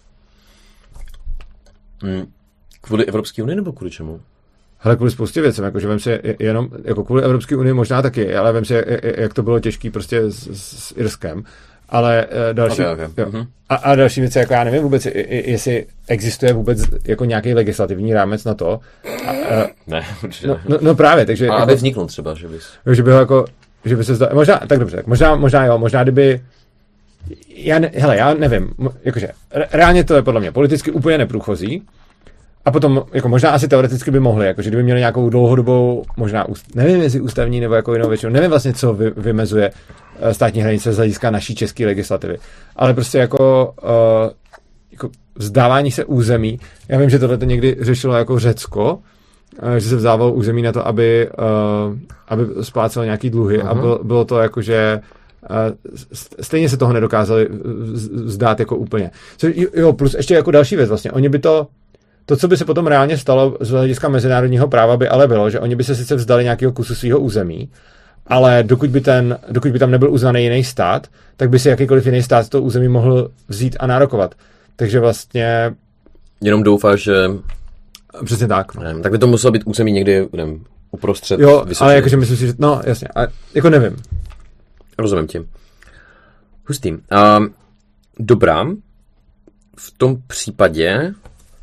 Kvůli Evropské unii nebo kvůli čemu? Hele, kvůli spoustě věcem, jakože vem si jenom, jako kvůli Evropské unii možná taky, ale vem si, jak to bylo těžký prostě s Irskem. Ale další, okay. A další věci, jako já nevím vůbec, jestli existuje vůbec jako nějaký legislativní rámec na to. Ne, určitě no právě, takže... A aby vzniknul třeba, že bys... Že by ho jako, že by se zdal, možná, tak dobře, možná jo, možná kdyby... Já nevím, jakože reálně to je podle mě politicky úplně neprůchozí. A potom, jako možná asi teoreticky by mohli, jakože kdyby měli nějakou dlouhodobou, možná, nevím, jestli ústavní nebo jako jinou většinu, nevím vlastně, co vymezuje státní hranice z hlediska naší české legislativy. Ale prostě jako vzdávání se území, já vím, že tohle to někdy řešilo jako Řecko, že se vzdávalo území na to, aby splácelo nějaký dluhy a bylo to jako, že stejně se toho nedokázali vzdát jako úplně. Jo, plus ještě jako další věc vlastně, oni by to, co by se potom reálně stalo z hlediska mezinárodního práva, by ale bylo, že oni by se sice vzdali nějakého kusu svého území, ale dokud by tam nebyl uznaný jiný stát, tak by si jakýkoliv jiný stát to území mohl vzít a nárokovat. Takže vlastně... Jenom doufáš, že... Přesně tak. No. Nevím, tak by to muselo být území někdy, nevím, uprostřed. Jo, Vysočiny. Ale jakože myslím si, že... No, jasně, ale jako nevím. Rozumím ti. Hustý. Dobrá. V tom případě...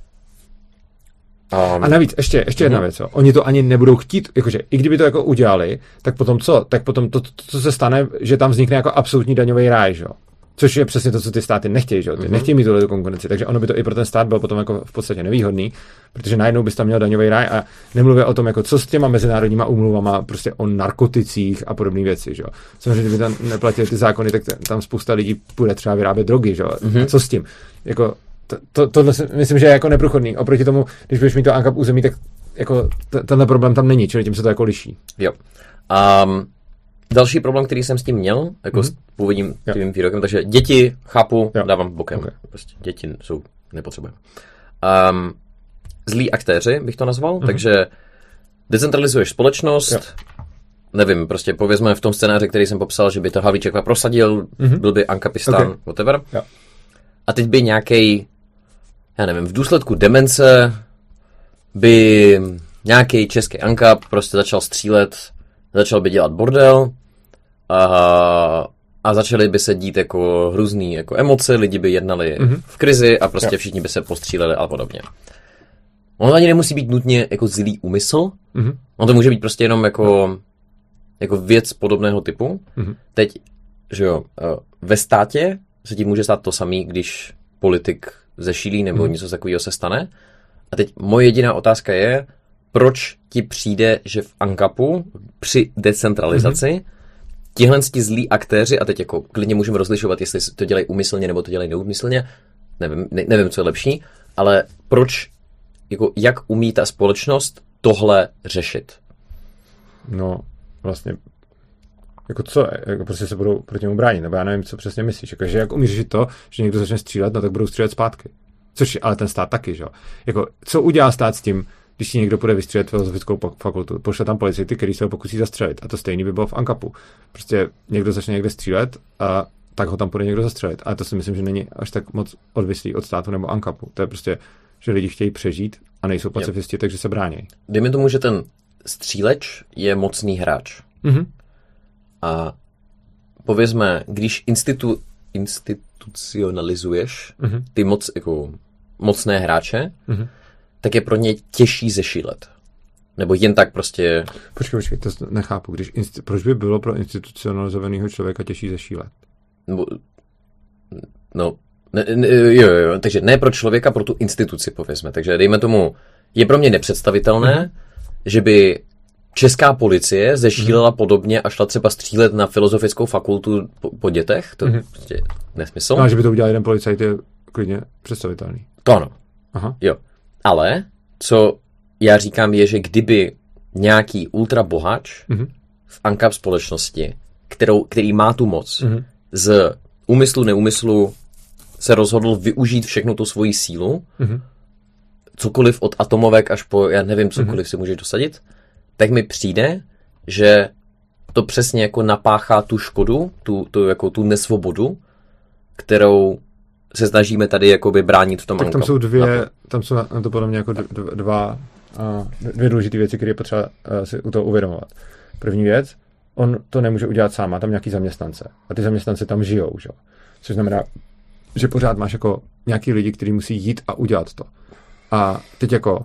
A navíc, ještě jedna věc, jo. Oni to ani nebudou chtít, jakože i kdyby to jako udělali, tak potom co? Tak potom to, co se stane, že tam vznikne jako absolutní daňový ráj, jo. Což je přesně to, co ty státy nechtějí, že jo. Ty nechtějí mít tuhle konkurenci, takže ono by to i pro ten stát bylo potom jako v podstatě nevýhodný, protože najednou bys tam měl daňový ráj a nemluvě o tom, jako co s těma mezinárodníma úmluvama prostě o narkoticích a podobné věci, že jo. Samozřejmě, kdyby tam neplatili ty zákony, tak tam spousta lidí bude třeba vyrábět drogy, že jo. A co s tím? Jako tohle myslím, že je jako neprůchodný. Oproti tomu, když budeš mít to ANCAP území, tak jako tenhle problém tam není, čili tím se to jako liší. Jo. Další problém, který jsem s tím měl, jako s původním tím výrokem, takže děti chápu, dávám bokem. Okay. Prostě děti jsou nepotřebujeme. Zlí aktéři bych to nazval, takže decentralizuješ společnost, nevím, prostě povězme v tom scénáři, který jsem popsal, že by to Havlíček prosadil, byl by Ankapistán, whatever. Jo. A teď by nějaký, já nevím, v důsledku demence by nějaký český ANCAP prostě začal střílet, začal by dělat bordel a začaly by se dít jako hrůzný jako emoce, lidi by jednali v krizi a prostě všichni by se postříleli a podobně. On ani nemusí být nutně jako zlý úmysl, on to může být prostě jenom jako věc podobného typu. Teď, že jo, ve státě se ti může stát to samý, když politik zešílí nebo něco takového se stane. A teď moje jediná otázka je, proč ti přijde, že v ANCAPu při decentralizaci tihle zlí aktéři, a teď jako klidně můžeme rozlišovat, jestli to dělají úmyslně nebo to dělají neúmyslně, nevím, co je lepší, ale proč, jako jak umí ta společnost tohle řešit? No, vlastně jako co, jako prostě se budou proti němu bránit, nebo já nevím, co přesně myslíš, jako, že jak umí řešit to, že někdo začne střílet, no tak budou střílet zpátky. Což je ale ten stát taky, že jo. Jako, co udělá stát s tím, když ti někdo půjde vystřílet filozofickou fakultu, pošle tam policajty, který se ho pokusí zastřelit. A to stejný by bylo v ANCAPu. Prostě někdo začne někde střílet a tak ho tam půjde někdo zastřelit. A to si myslím, že není až tak moc odvislý od státu nebo ANCAPu. To je prostě, že lidi chtějí přežít a nejsou pacifisti, takže se brání. Dejme tomu, že ten stříleč je mocný hráč. A povězme, když institucionalizuješ ty mocné hráče, tak je pro ně těžší zešílet. Nebo jen tak prostě... Počkej, to nechápu. Proč by bylo pro institucionalizovaného člověka těžší zešílet? Jo. Takže ne pro člověka, pro tu instituci, povězme. Takže dejme tomu, je pro mě nepředstavitelné, že by česká policie zešílela podobně a šla třeba střílet na filozofickou fakultu po dětech. To je prostě nesmysl. A že by to udělal jeden policajt, je klidně představitelný. To ano. Aha. Jo. Ale co já říkám je, že kdyby nějaký ultrabohač v ANCAP společnosti, který má tu moc, z úmyslu, neúmyslu se rozhodl využít všechnu tu svoji sílu, cokoliv od atomovek až po, já nevím, cokoliv si můžeš dosadit, tak mi přijde, že to přesně jako napáchá tu škodu, tu nesvobodu, kterou se snažíme tady jakoby bránit v tom ANCAPu. Tam jsou na to podle mě jako dvě důležité věci, které je potřeba si u toho uvědomovat. První věc, on to nemůže udělat sám, má tam nějaký zaměstnance. A ty zaměstnanci tam žijou, že? Což znamená, že pořád máš jako nějaký lidi, kteří musí jít a udělat to. A teď jako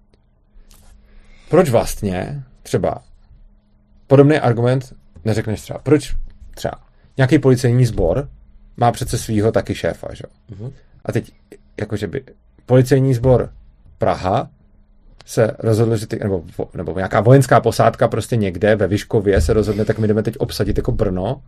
proč vlastně třeba podobný argument neřekneš třeba, proč třeba nějaký policejní sbor má přece svýho taky šéfa, že? A teď jakože by policejní sbor Praha se rozhodl, že nebo nějaká vojenská posádka prostě někde ve Vyškově se rozhodne, tak my jdeme teď obsadit jako Brno.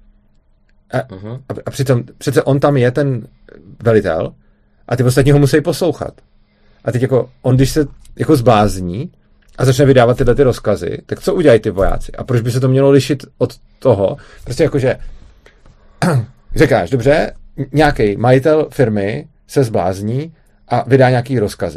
A přitom přece on tam je ten velitel a ty ostatní ho musí poslouchat. A teď jako on, když se jako zblázní a začne vydávat tyhle ty rozkazy, tak co udělají ty vojáci? A proč by se to mělo lišit od toho? Prostě jakože říkáš, dobře, nějaký majitel firmy se zblázní a vydá nějaký rozkazy.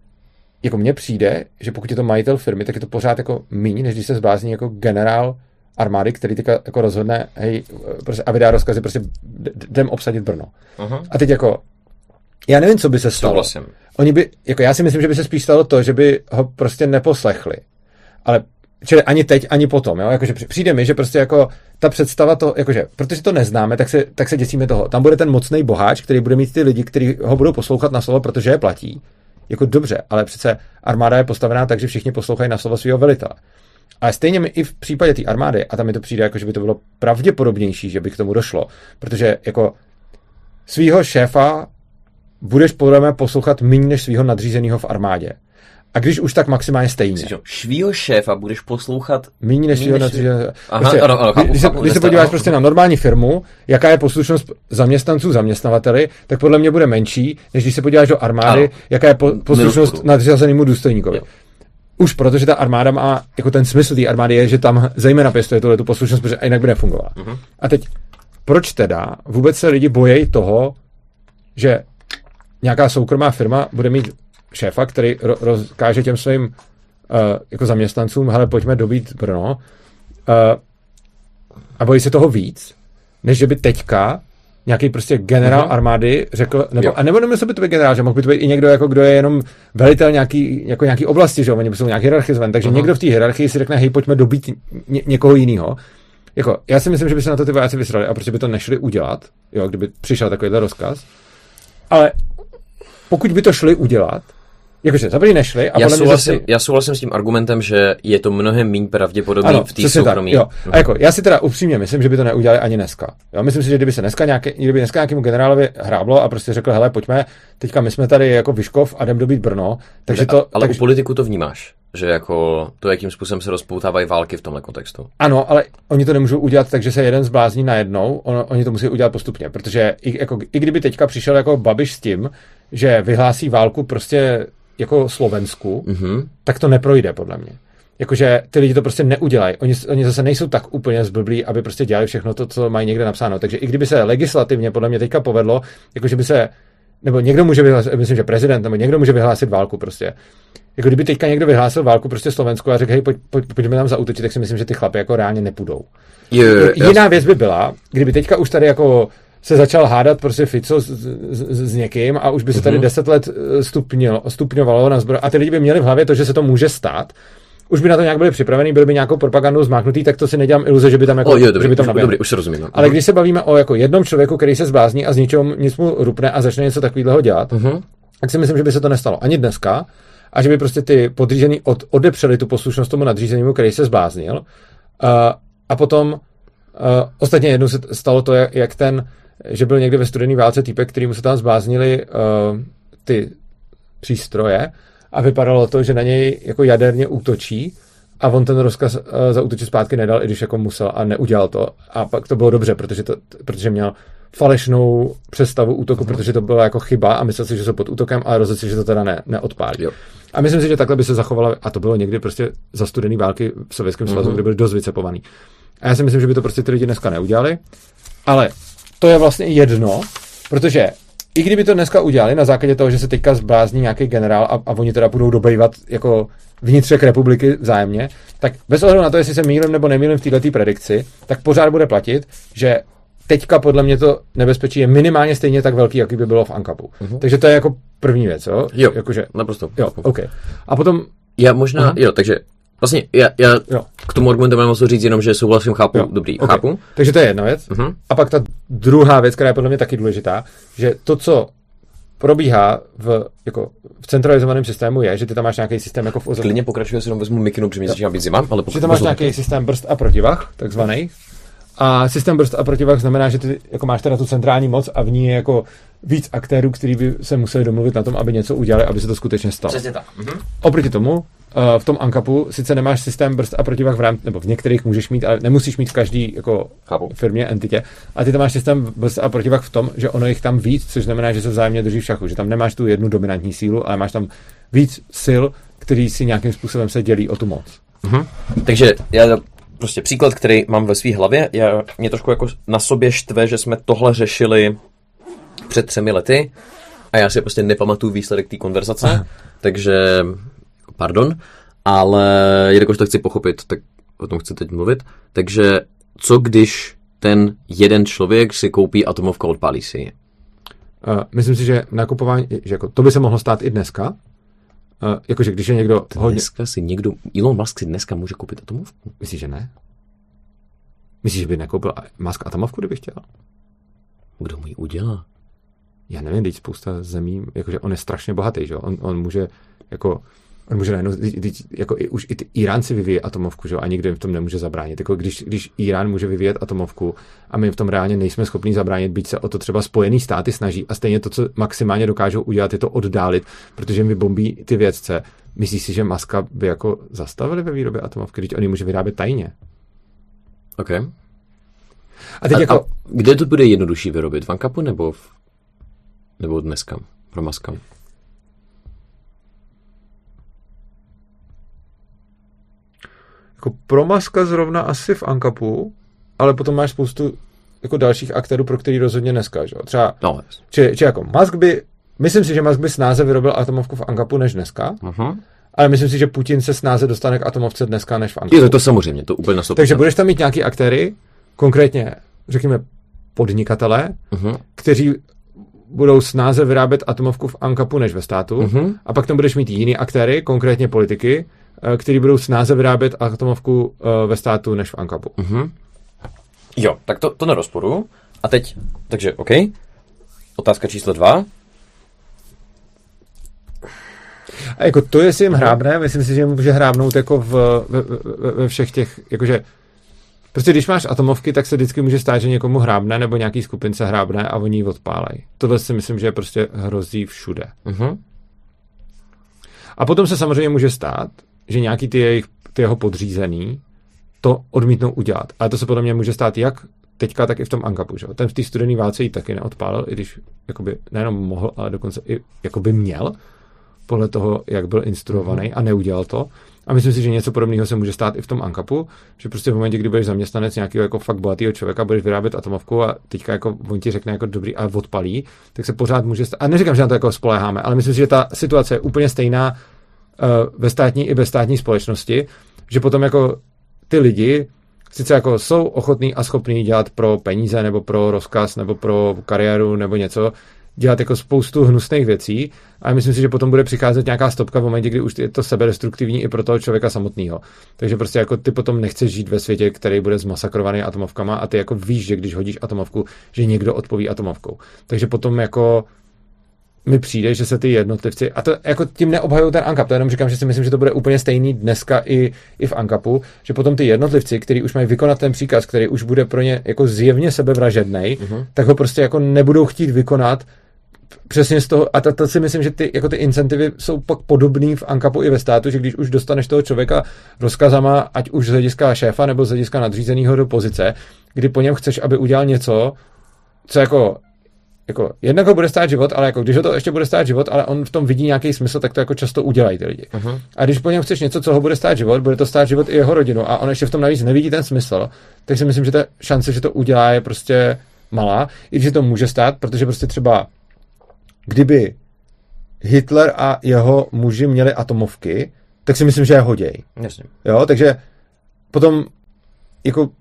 Jako mně přijde, že pokud je to majitel firmy, tak je to pořád jako míň, než když se zblázní jako generál armády, který teďka jako rozhodne, hej, prostě, a vydá rozkazy, prostě jdem obsadit Brno. Uh-huh. A teď jako, já nevím, co by se stalo. Oni by, jako já si myslím, že by se spíš stalo to, že by ho prostě neposlechli. Ale čili ani teď, ani potom, jo, jakože přijde mi, že prostě jako ta představa to, jakože, protože to neznáme, tak se děsíme toho. Tam bude ten mocný boháč, který bude mít ty lidi, kteří ho budou poslouchat na slovo, protože je platí. Jako dobře, ale přece armáda je postavená tak, že všichni poslouchají na slovo svého velitele. Ale stejně mi i v případě té armády, a tam mi to přijde, jako, že by to bylo pravděpodobnější, že by k tomu došlo, protože jako svýho šéfa budeš podle mě poslouchat méně než svýho nadřízeného v armádě. A když už tak maximálně stejně. Svýho šéfa budeš poslouchat méně než svýho nadřízeného. Když se podíváš prostě na normální firmu, jaká je poslušnost zaměstnanců zaměstnavateli, tak podle mě bude menší, než když se podíváš do armády, jaká je poslušnost nadřízenému důstojníkovi. Jo. Už protože ta armáda má, jako ten smysl té armády je, že tam zejména pěstuje tu poslušnost, protože jinak by nefungovala. Uh-huh. A teď, proč teda vůbec se lidi bojí toho, že nějaká soukromá firma bude mít šéfa, který rozkáže těm svým jako zaměstnancům, hele, pojďme dobít Brno, a bojí se toho víc, než že by teďka nějaký prostě generál armády řekl, nebo nemusel by to být generál, že mohl by to být i někdo, jako kdo je jenom velitel nějaký oblasti, že oni jsou nějak hierarchizovaní, takže někdo v té hierarchii si řekne, hej, pojďme dobít někoho jiného. Jako, já si myslím, že by se na to ty vojáci vysrali a prostě by to nešli udělat, jo, kdyby přišel takovýhle rozkaz. Ale pokud by to šli udělat, jakože zaprvé nešli. A já souhlasím s tím argumentem, že je to mnohem méně pravděpodobný v té soukromí. A jako, já si teda upřímně myslím, že by to neudělali ani dneska. Jo, myslím si, že kdyby dneska nějakému generálovi hráblo a prostě řekl, hele, pojďme, teďka my jsme tady jako Vyškov a jdem dobít Brno. Takže ale u politiku to vnímáš, že jako to, jakým způsobem se rozpoutávají války v tomhle kontextu. Ano, ale oni to nemůžou udělat tak, že se jeden zblázní najednou, oni to musí udělat postupně, protože i kdyby teďka přišel jako Babiš s tím, že vyhlásí válku prostě jako Slovensku, tak to neprojde, podle mě. Jakože ty lidi to prostě neudělají. Oni zase nejsou tak úplně zblblí, aby prostě dělali všechno to, co mají někde napsáno. Takže i kdyby se legislativně podle mě teďka povedlo, jakože by se, nebo někdo může vyhlásit, myslím, že prezident, nebo někdo může vyhlásit válku prostě. Jako kdyby teďka někdo vyhlásil válku prostě Slovensku a řekl, hej, pojďme tam zaútočit, tak si myslím, že ty chlapy jako reálně nepůjdou. Jiná věc by byla, kdyby teďka už tady jako se začal hádat prostě Fico s někým a už by se tady 10 let stupňovalo na zbroj a ty lidi by měli v hlavě to, že se to může stát. Už by na to nějak byli připravení, byli by nějakou propagandou zmáknutý, tak to si nedělám iluze, že by tam jako dobrý, už se rozumím. Ale když se bavíme o jako jednom člověku, který se zblázní a z ničeho nic mu rupne a začne něco takového dělat, tak si myslím, že by se to nestalo ani dneska a že by prostě ty podřízení odepřeli tu poslušnost tomu nadřízenému, který se zbláznil. A potom ostatně jednou se stalo to, jak že byl někde ve studené válce týpek, kterýmu se tam zbláznili ty přístroje a vypadalo to, že na něj jako jaderně útočí a on ten rozkaz zaútočit zpátky nedal, i když jako musel a neudělal to. A pak to bylo dobře, protože měl falešnou představu útoku, protože to byla jako chyba a myslel si, že jsou pod útokem, ale rozhodl si, že to teda neodpálí. Jo. A myslím si, že takhle by se zachovala, a to bylo někdy prostě za studený války v Sovětském svazu, kde byli dost vycepovaný. A já si myslím, že by to prostě ty lidi dneska neudělali, ale to je vlastně jedno, protože i kdyby to dneska udělali na základě toho, že se teďka zblázní nějaký generál a oni teda budou dobejvat jako vnitřek republiky vzájemně, tak bez ohledu na to, jestli se mýlím nebo nemýlím v této predikci, tak pořád bude platit, že teďka podle mě to nebezpečí je minimálně stejně tak velký, jaký by bylo v Ankapu. Takže to je jako první věc, jo? Jo, jakože, naprosto. Jo, OK. A potom... Já možná, takže vlastně já k tomu argumentu mám musel říct jenom, že souhlasím, chápu, dobrý, chápu. Takže to je jedna věc. A pak ta druhá věc, která je podle mě taky důležitá, že to, co probíhá v centralizovaném systému je, že ty tam máš nějaký systém jako v ozonu. Klidně pokračuje, si jenom vezmu mikinu, protože mi začíná být zima, ale že tam máš nějaký systém brzd a protivah, takzvaný. A systém brzd a protivah znamená, že ty jako máš teda tu centrální moc a v ní je jako víc aktérů, kteří by se museli domluvit na tom, aby něco udělali, aby se to skutečně stalo. Přesně tak. Oproti tomu, v tom Ankapu sice nemáš systém brzd a protivah v rámci, nebo v některých můžeš mít, ale nemusíš mít v každý jako firmě, entitě. A ty tam máš systém brzd a protivah v tom, že ono jich tam víc, což znamená, že se vzájemně drží v šachu, že tam nemáš tu jednu dominantní sílu, ale máš tam víc sil, který si nějakým způsobem se dělí o tu moc. Takže já prostě příklad, který mám ve své hlavě, mě trošku jako na sobě štve, že jsme tohle řešili před 3 lety a já si prostě nepamatuju výsledek té konverzace, takže pardon, ale jelikož to chci pochopit, tak o tom chci teď mluvit. Takže co když ten jeden člověk si koupí atomovku a odpálí si ji? Myslím si, že nakupování, že jako to by se mohlo stát i dneska. Jakože když je někdo Elon Musk si dneska může koupit atomovku? Myslíš, že ne? Myslíš, že by nekoupil Musk atomovku, kdyby chtěl? Kdo mu ji udělá? Já nevím, teď spousta zemí, jakože on je strašně bohatý, že jo? On může najednou, jako už i Irán si vyvíje atomovku, že jo? A nikdo jim v tom nemůže zabránit. Jako když Irán může vyvíjet atomovku a my v tom reálně nejsme schopni zabránit, byť se o to třeba Spojený státy snaží a stejně to, co maximálně dokážou udělat, je to oddálit, protože mi bombí ty vědce. Myslíš si, že Muska by jako zastavili ve výrobě atomovky, když oni může vyrábět tajně? OK. A teď a kde to bude jednodušší vyrobit? V Ankapu nebo dneska? Pro Muska? Jako pro Muska zrovna asi v Ankapu, ale potom máš spoustu jako dalších aktérů, pro který rozhodně dneska, že jo? Třeba, či jako Musk by, myslím si, že Musk by snáze vyrobil atomovku v Ankapu než dneska, ale myslím si, že Putin se snáze dostane k atomovce dneska než v Ankapu. Je to samozřejmě, to úplně na 100%. Takže budeš tam mít nějaký aktéry, konkrétně, řekněme, podnikatele, kteří budou snáze vyrábět atomovku v Ankapu než ve státu, a pak tam budeš mít jiný aktéry, konkrétně politiky, kteří budou snáze vyrábět atomovku ve státu než v Ankapu. Jo, tak to nerozporu. A teď, takže OK. Otázka číslo 2. A jako to, jestli jim hrábne, myslím si, že jim může hrábnout jako ve všech těch, jakože prostě když máš atomovky, tak se vždycky může stát, že někomu hrábne, nebo nějaký skupince hrábne a oni ji odpálejí. Tohle si myslím, že prostě hrozí všude. A potom se samozřejmě může stát, že nějaký ty jeho podřízený to odmítnou udělat. Ale to se podle mě může stát jak teďka, tak i v tom Ankapu. Že? Ten v té studené válce ji taky neodpálil, i když jakoby nejenom mohl, ale dokonce i jakoby měl, podle toho, jak byl instruovaný, a neudělal to. A myslím si, že něco podobného se může stát i v tom Ankapu, že prostě v momentě, kdy budeš zaměstnanec nějakého jako fakt bohatého člověka, budeš vyrábět atomovku a teďka jako on ti řekne jako dobrý a odpalí, tak se pořád může stát. A neříkám, že na to jako spoléháme, ale myslím si, že ta situace je úplně stejná ve státní i bezstátní společnosti, že potom jako ty lidi sice jako jsou ochotní a schopní dělat pro peníze nebo pro rozkaz nebo pro kariéru nebo něco, dělat jako spoustu hnusných věcí, ale myslím si, že potom bude přicházet nějaká stopka v momentě, kdy už je to sebedestruktivní i pro toho člověka samotného. Takže prostě jako ty potom nechceš žít ve světě, který bude zmasakrovaný atomovkama, a ty jako víš, že když hodíš atomovku, že někdo odpoví atomovkou. Takže potom jako mi přijde, že se ty jednotlivci, a to jako tím neobhajují ten Ankap, to jenom říkám, že si myslím, že to bude úplně stejný dneska i v Ankapu, že potom ty jednotlivci, kteří už mají vykonat ten příkaz, který už bude pro ně jako zjevně sebevražednej, tak ho prostě jako nebudou chtít vykonat přesně z toho, a to si myslím, že ty incentivy jsou pak podobný v Ankapu i ve státu, že když už dostaneš toho člověka rozkazama, ať už z hlediska šéfa nebo z hlediska nadřízeného do pozice, kdy po něm chceš, aby udělal něco, co jako jednak ho bude stát život, ale jako když ho to ještě bude stát život, ale on v tom vidí nějaký smysl, tak to jako často udělají ty lidi. A když po něm chceš něco, co ho bude stát život, bude to stát život i jeho rodinu, a on ještě v tom navíc nevidí ten smysl, tak si myslím, že ta šance, že to udělá, je prostě malá, i když to může stát, protože prostě třeba kdyby Hitler a jeho muži měli atomovky, tak si myslím, že je hoděj. Jasně. Jo, takže potom jako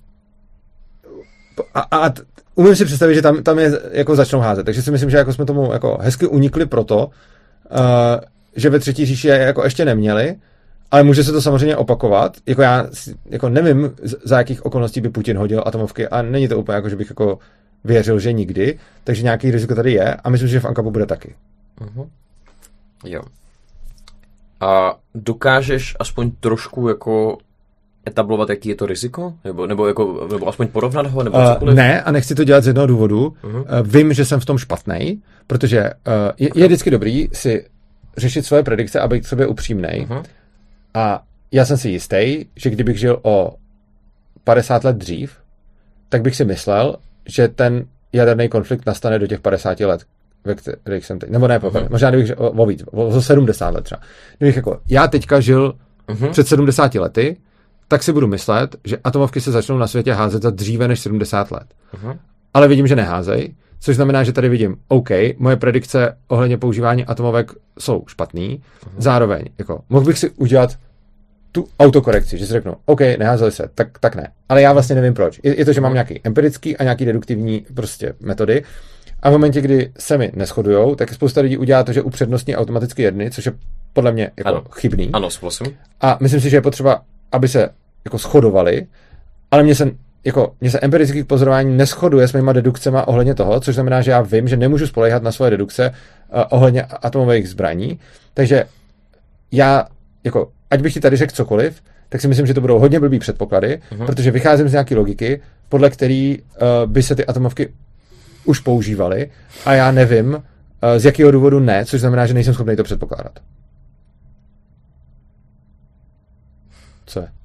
umím si představit, že tam je jako začnou házet. Takže si myslím, že jako jsme tomu jako hezky unikli proto, že ve třetí říši je jako ještě neměli, ale může se to samozřejmě opakovat. Jako já jako nevím, za jakých okolností by Putin hodil atomovky, a není to úplně jako, že bych jako věřil, že nikdy, takže nějaký riziko tady je, a myslím, že v Ankapu bude taky. Jo. A dokážeš aspoň trošku jako etablovat, jaký je to riziko? Nebo aspoň porovnat ho? Nebo ne, a nechci to dělat z jednoho důvodu. Vím, že jsem v tom špatnej, protože je vždycky dobrý si řešit svoje predikce a být k sobě upřímnej. A já jsem si jistý, že kdybych žil o 50 let dřív, tak bych si myslel, že ten jaderný konflikt nastane do těch 50 let, ve kterých jsem teď. Nebo ne, možná kdybych žil o víc, o 70 let třeba. Kdybych jako já teďka žil před 70 lety, tak si budu myslet, že atomovky se začnou na světě házet za dříve než 70 let. Ale vidím, že neházej, což znamená, že tady vidím, OK, moje predikce ohledně používání atomovek jsou špatný, zároveň, jako, mohl bych si udělat tu autokorekci, že si řeknu, OK, neházeli se, tak ne. Ale já vlastně nevím proč. Je to, že mám nějaký empirický a nějaký deduktivní prostě metody. A v momentě, kdy se mi neshodujou, tak spousta lidí udělá to, že upřednostní automaticky jedny, což je podle mě jako chybný. Ano, souhlasím. A myslím si, že je potřeba, aby se jako shodovali, ale mně se empirický pozorování neshoduje s mýma dedukcema ohledně toho, což znamená, že já vím, že nemůžu spoléhat na svoje dedukce ohledně atomových zbraní. Takže já, jako, ať bych ti tady řekl cokoliv, tak si myslím, že to budou hodně blbý předpoklady, protože vycházím z nějaké logiky, podle který by se ty atomovky už používaly a já nevím, z jakého důvodu ne, což znamená, že nejsem schopný to předpokládat. Co je?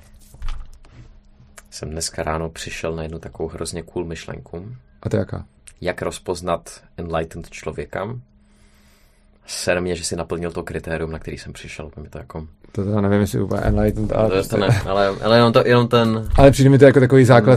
Jsem dneska ráno přišel na jednu takovou hrozně cool myšlenku. A to jaká? Jak rozpoznat enlightened člověka? Ser mě, že si naplnil to kritérium, na který jsem přišel. Mě to jako... To nevím, jestli úplně enlightened, ale... To ne, ale jenom ten... Ale přijde mi to jako takový základ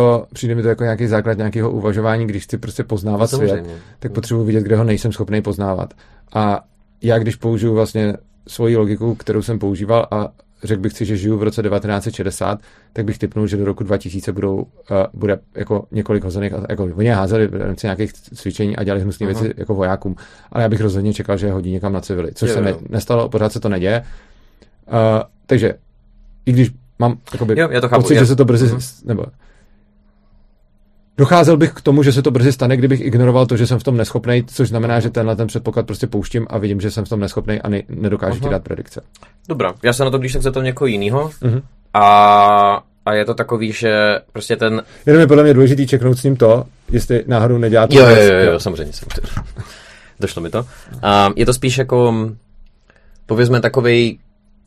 nějakého uvažování, když chci prostě poznávat svět, tak potřebuji vidět, kde ho nejsem schopný poznávat. A já, když použiju vlastně svoji logiku, kterou jsem používal a řekl bych si, že žiju v roce 1960, tak bych tipnul, že do roku 2000 bude jako několik hozených, jako oni házeli v rámci nějakých cvičení a dělali hnusné věci jako vojákům, ale já bych rozhodně čekal, že hodí někam na civily, což se nestalo, pořád se to neděje. Takže i když mám pocit, že se to brzy nebo docházel bych k tomu, že se to brzy stane, kdybych ignoroval to, že jsem v tom neschopnej, což znamená, že ten předpoklad prostě pouštím a vidím, že jsem v tom neschopnej a nedokážu ti dát predikce. Dobrá, já se na to když tak zeptám někoho jiného a je to takový, že prostě ten... Jenom je podle mě důležitý čeknout s ním to, jestli náhodou nedělá to. Jo, samozřejmě. Došlo mi to. Je to spíš jako, povězme takovej,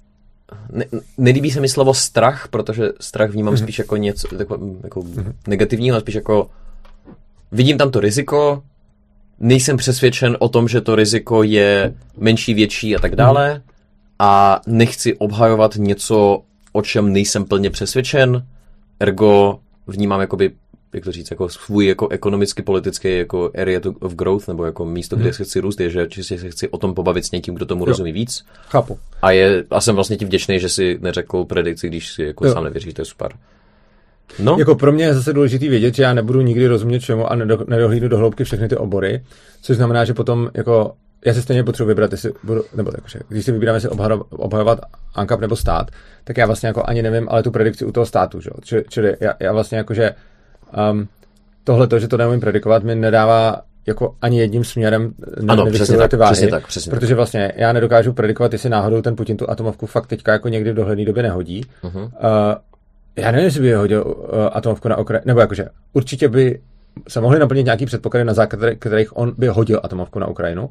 nelíbí se mi slovo strach, protože strach vnímám spíš jako něco jako negativního, spíš jako vidím tam to riziko, nejsem přesvědčen o tom, že to riziko je menší, větší a tak dále a nechci obhajovat něco, o čem nejsem plně přesvědčen, ergo vnímám jakoby, jak to říct, jako svůj jako ekonomicky politický jako area of growth, nebo jako místo, kde se chci růst, je, že čistě se chci o tom pobavit s někým, kdo tomu rozumí víc. Chápu. A jsem vlastně ti vděčný, že si neřekl predikci, když si jako sám nevěříš, to je super. No. Jako pro mě je zase důležitý vědět, že já nebudu nikdy rozumět čemu a nedohlídnu do hloubky všechny ty obory, což znamená, že potom jako já se stejně potřebuji vybrat, jestli budu, nebo jakože, když si vybíráme si obhajovat ANCAP nebo stát, tak já vlastně jako ani nevím, ale tu predikci u toho státu, že? Čili já vlastně jakože tohleto, že to neumím predikovat, mi nedává jako ani jedním směrem nevysiluje ty váhy, přesně protože vlastně já nedokážu predikovat, jestli náhodou ten Putin tu atomovku fakt teďka jako někdy v dohledné době nehodí. Já nevím, jestli by hodil atomovku na Ukrajinu, nebo jakože určitě by se mohly naplnit nějaký předpoklady, na základě kterých on by hodil atomovku na Ukrajinu,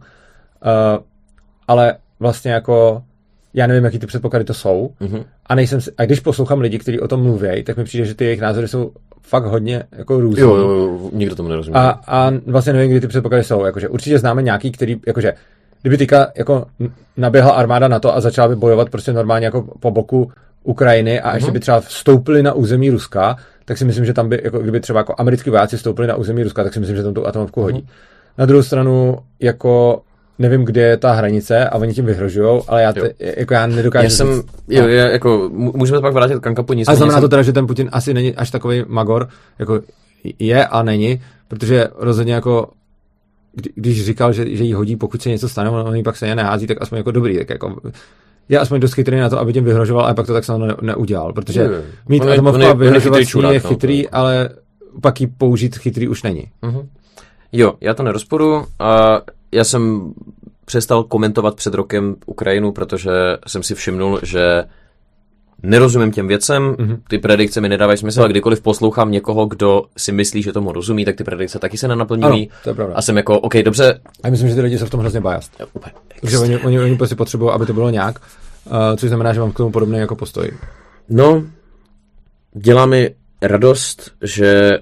ale vlastně jako já nevím, jaký ty předpoklady to jsou a když poslouchám lidi, kteří o tom mluví, tak mi přijde, že ty jejich názory jsou fakt hodně jako různý. Jo, nikdo tomu nerozumí. A vlastně nevím, kdy ty předpoklady jsou. Jakože určitě známe nějaký, který, jakože kdyby teďka jako naběhla armáda NATO a začala by bojovat prostě normálně jako po boku Ukrajiny a ještě by třeba vstoupili na území Ruska, tak si myslím, že tam by, jako kdyby třeba jako americký vojáci vstoupili na území Ruska, tak si myslím, že tam tu atomovku hodí. Na druhou stranu, jako nevím, kde je ta hranice a oni tím vyhrožujou, ale já nedokážu... Můžeme se pak vrátit k ANCAPu. A znamená to teda, že ten Putin asi není až takový magor, jako je a není, protože rozhodně jako když říkal, že jí hodí, pokud se něco stane, on jí pak se nehází, tak aspoň jako dobrý, tak jako je aspoň dost chytrý na to, aby tím vyhrožoval, a pak to tak se neudělal, protože mít atomovku a vyhrožovat s ní je chytrý, ale pak jí použít chytrý už není. Jo, já to nerozporu. Já jsem přestal komentovat před rokem Ukrajinu, protože jsem si všimnul, že nerozumím těm věcem, ty predikce mi nedávají smysl, a kdykoliv poslouchám někoho, kdo si myslí, že tomu rozumí, tak ty predikce taky se nenaplňují. A jsem jako, OK, dobře. A myslím, že ty lidi jsou v tom hrozně biased. Takže oni prostě potřebují, aby to bylo nějak, což znamená, že mám k tomu podobný jako postoj. No, dělá mi radost, že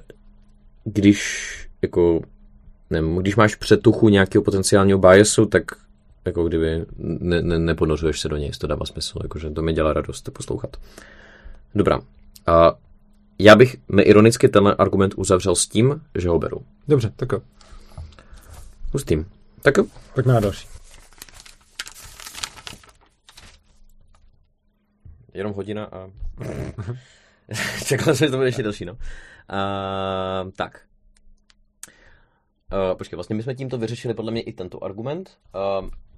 když máš předtuchu nějakého potenciálního biasu, tak jako kdyby neponořuješ se do něj, to dává smysl, jakože to mi dělá radost to poslouchat. Dobrá. Já bych neironicky tenhle argument uzavřel s tím, že ho beru. Dobře, tak jo. Hustým. Tak jo. Pojďme na další. jenom hodina a... Čekal jsem, že to bude ještě delší, no. Tak. Počkej, vlastně my jsme tímto vyřešili podle mě i tento argument.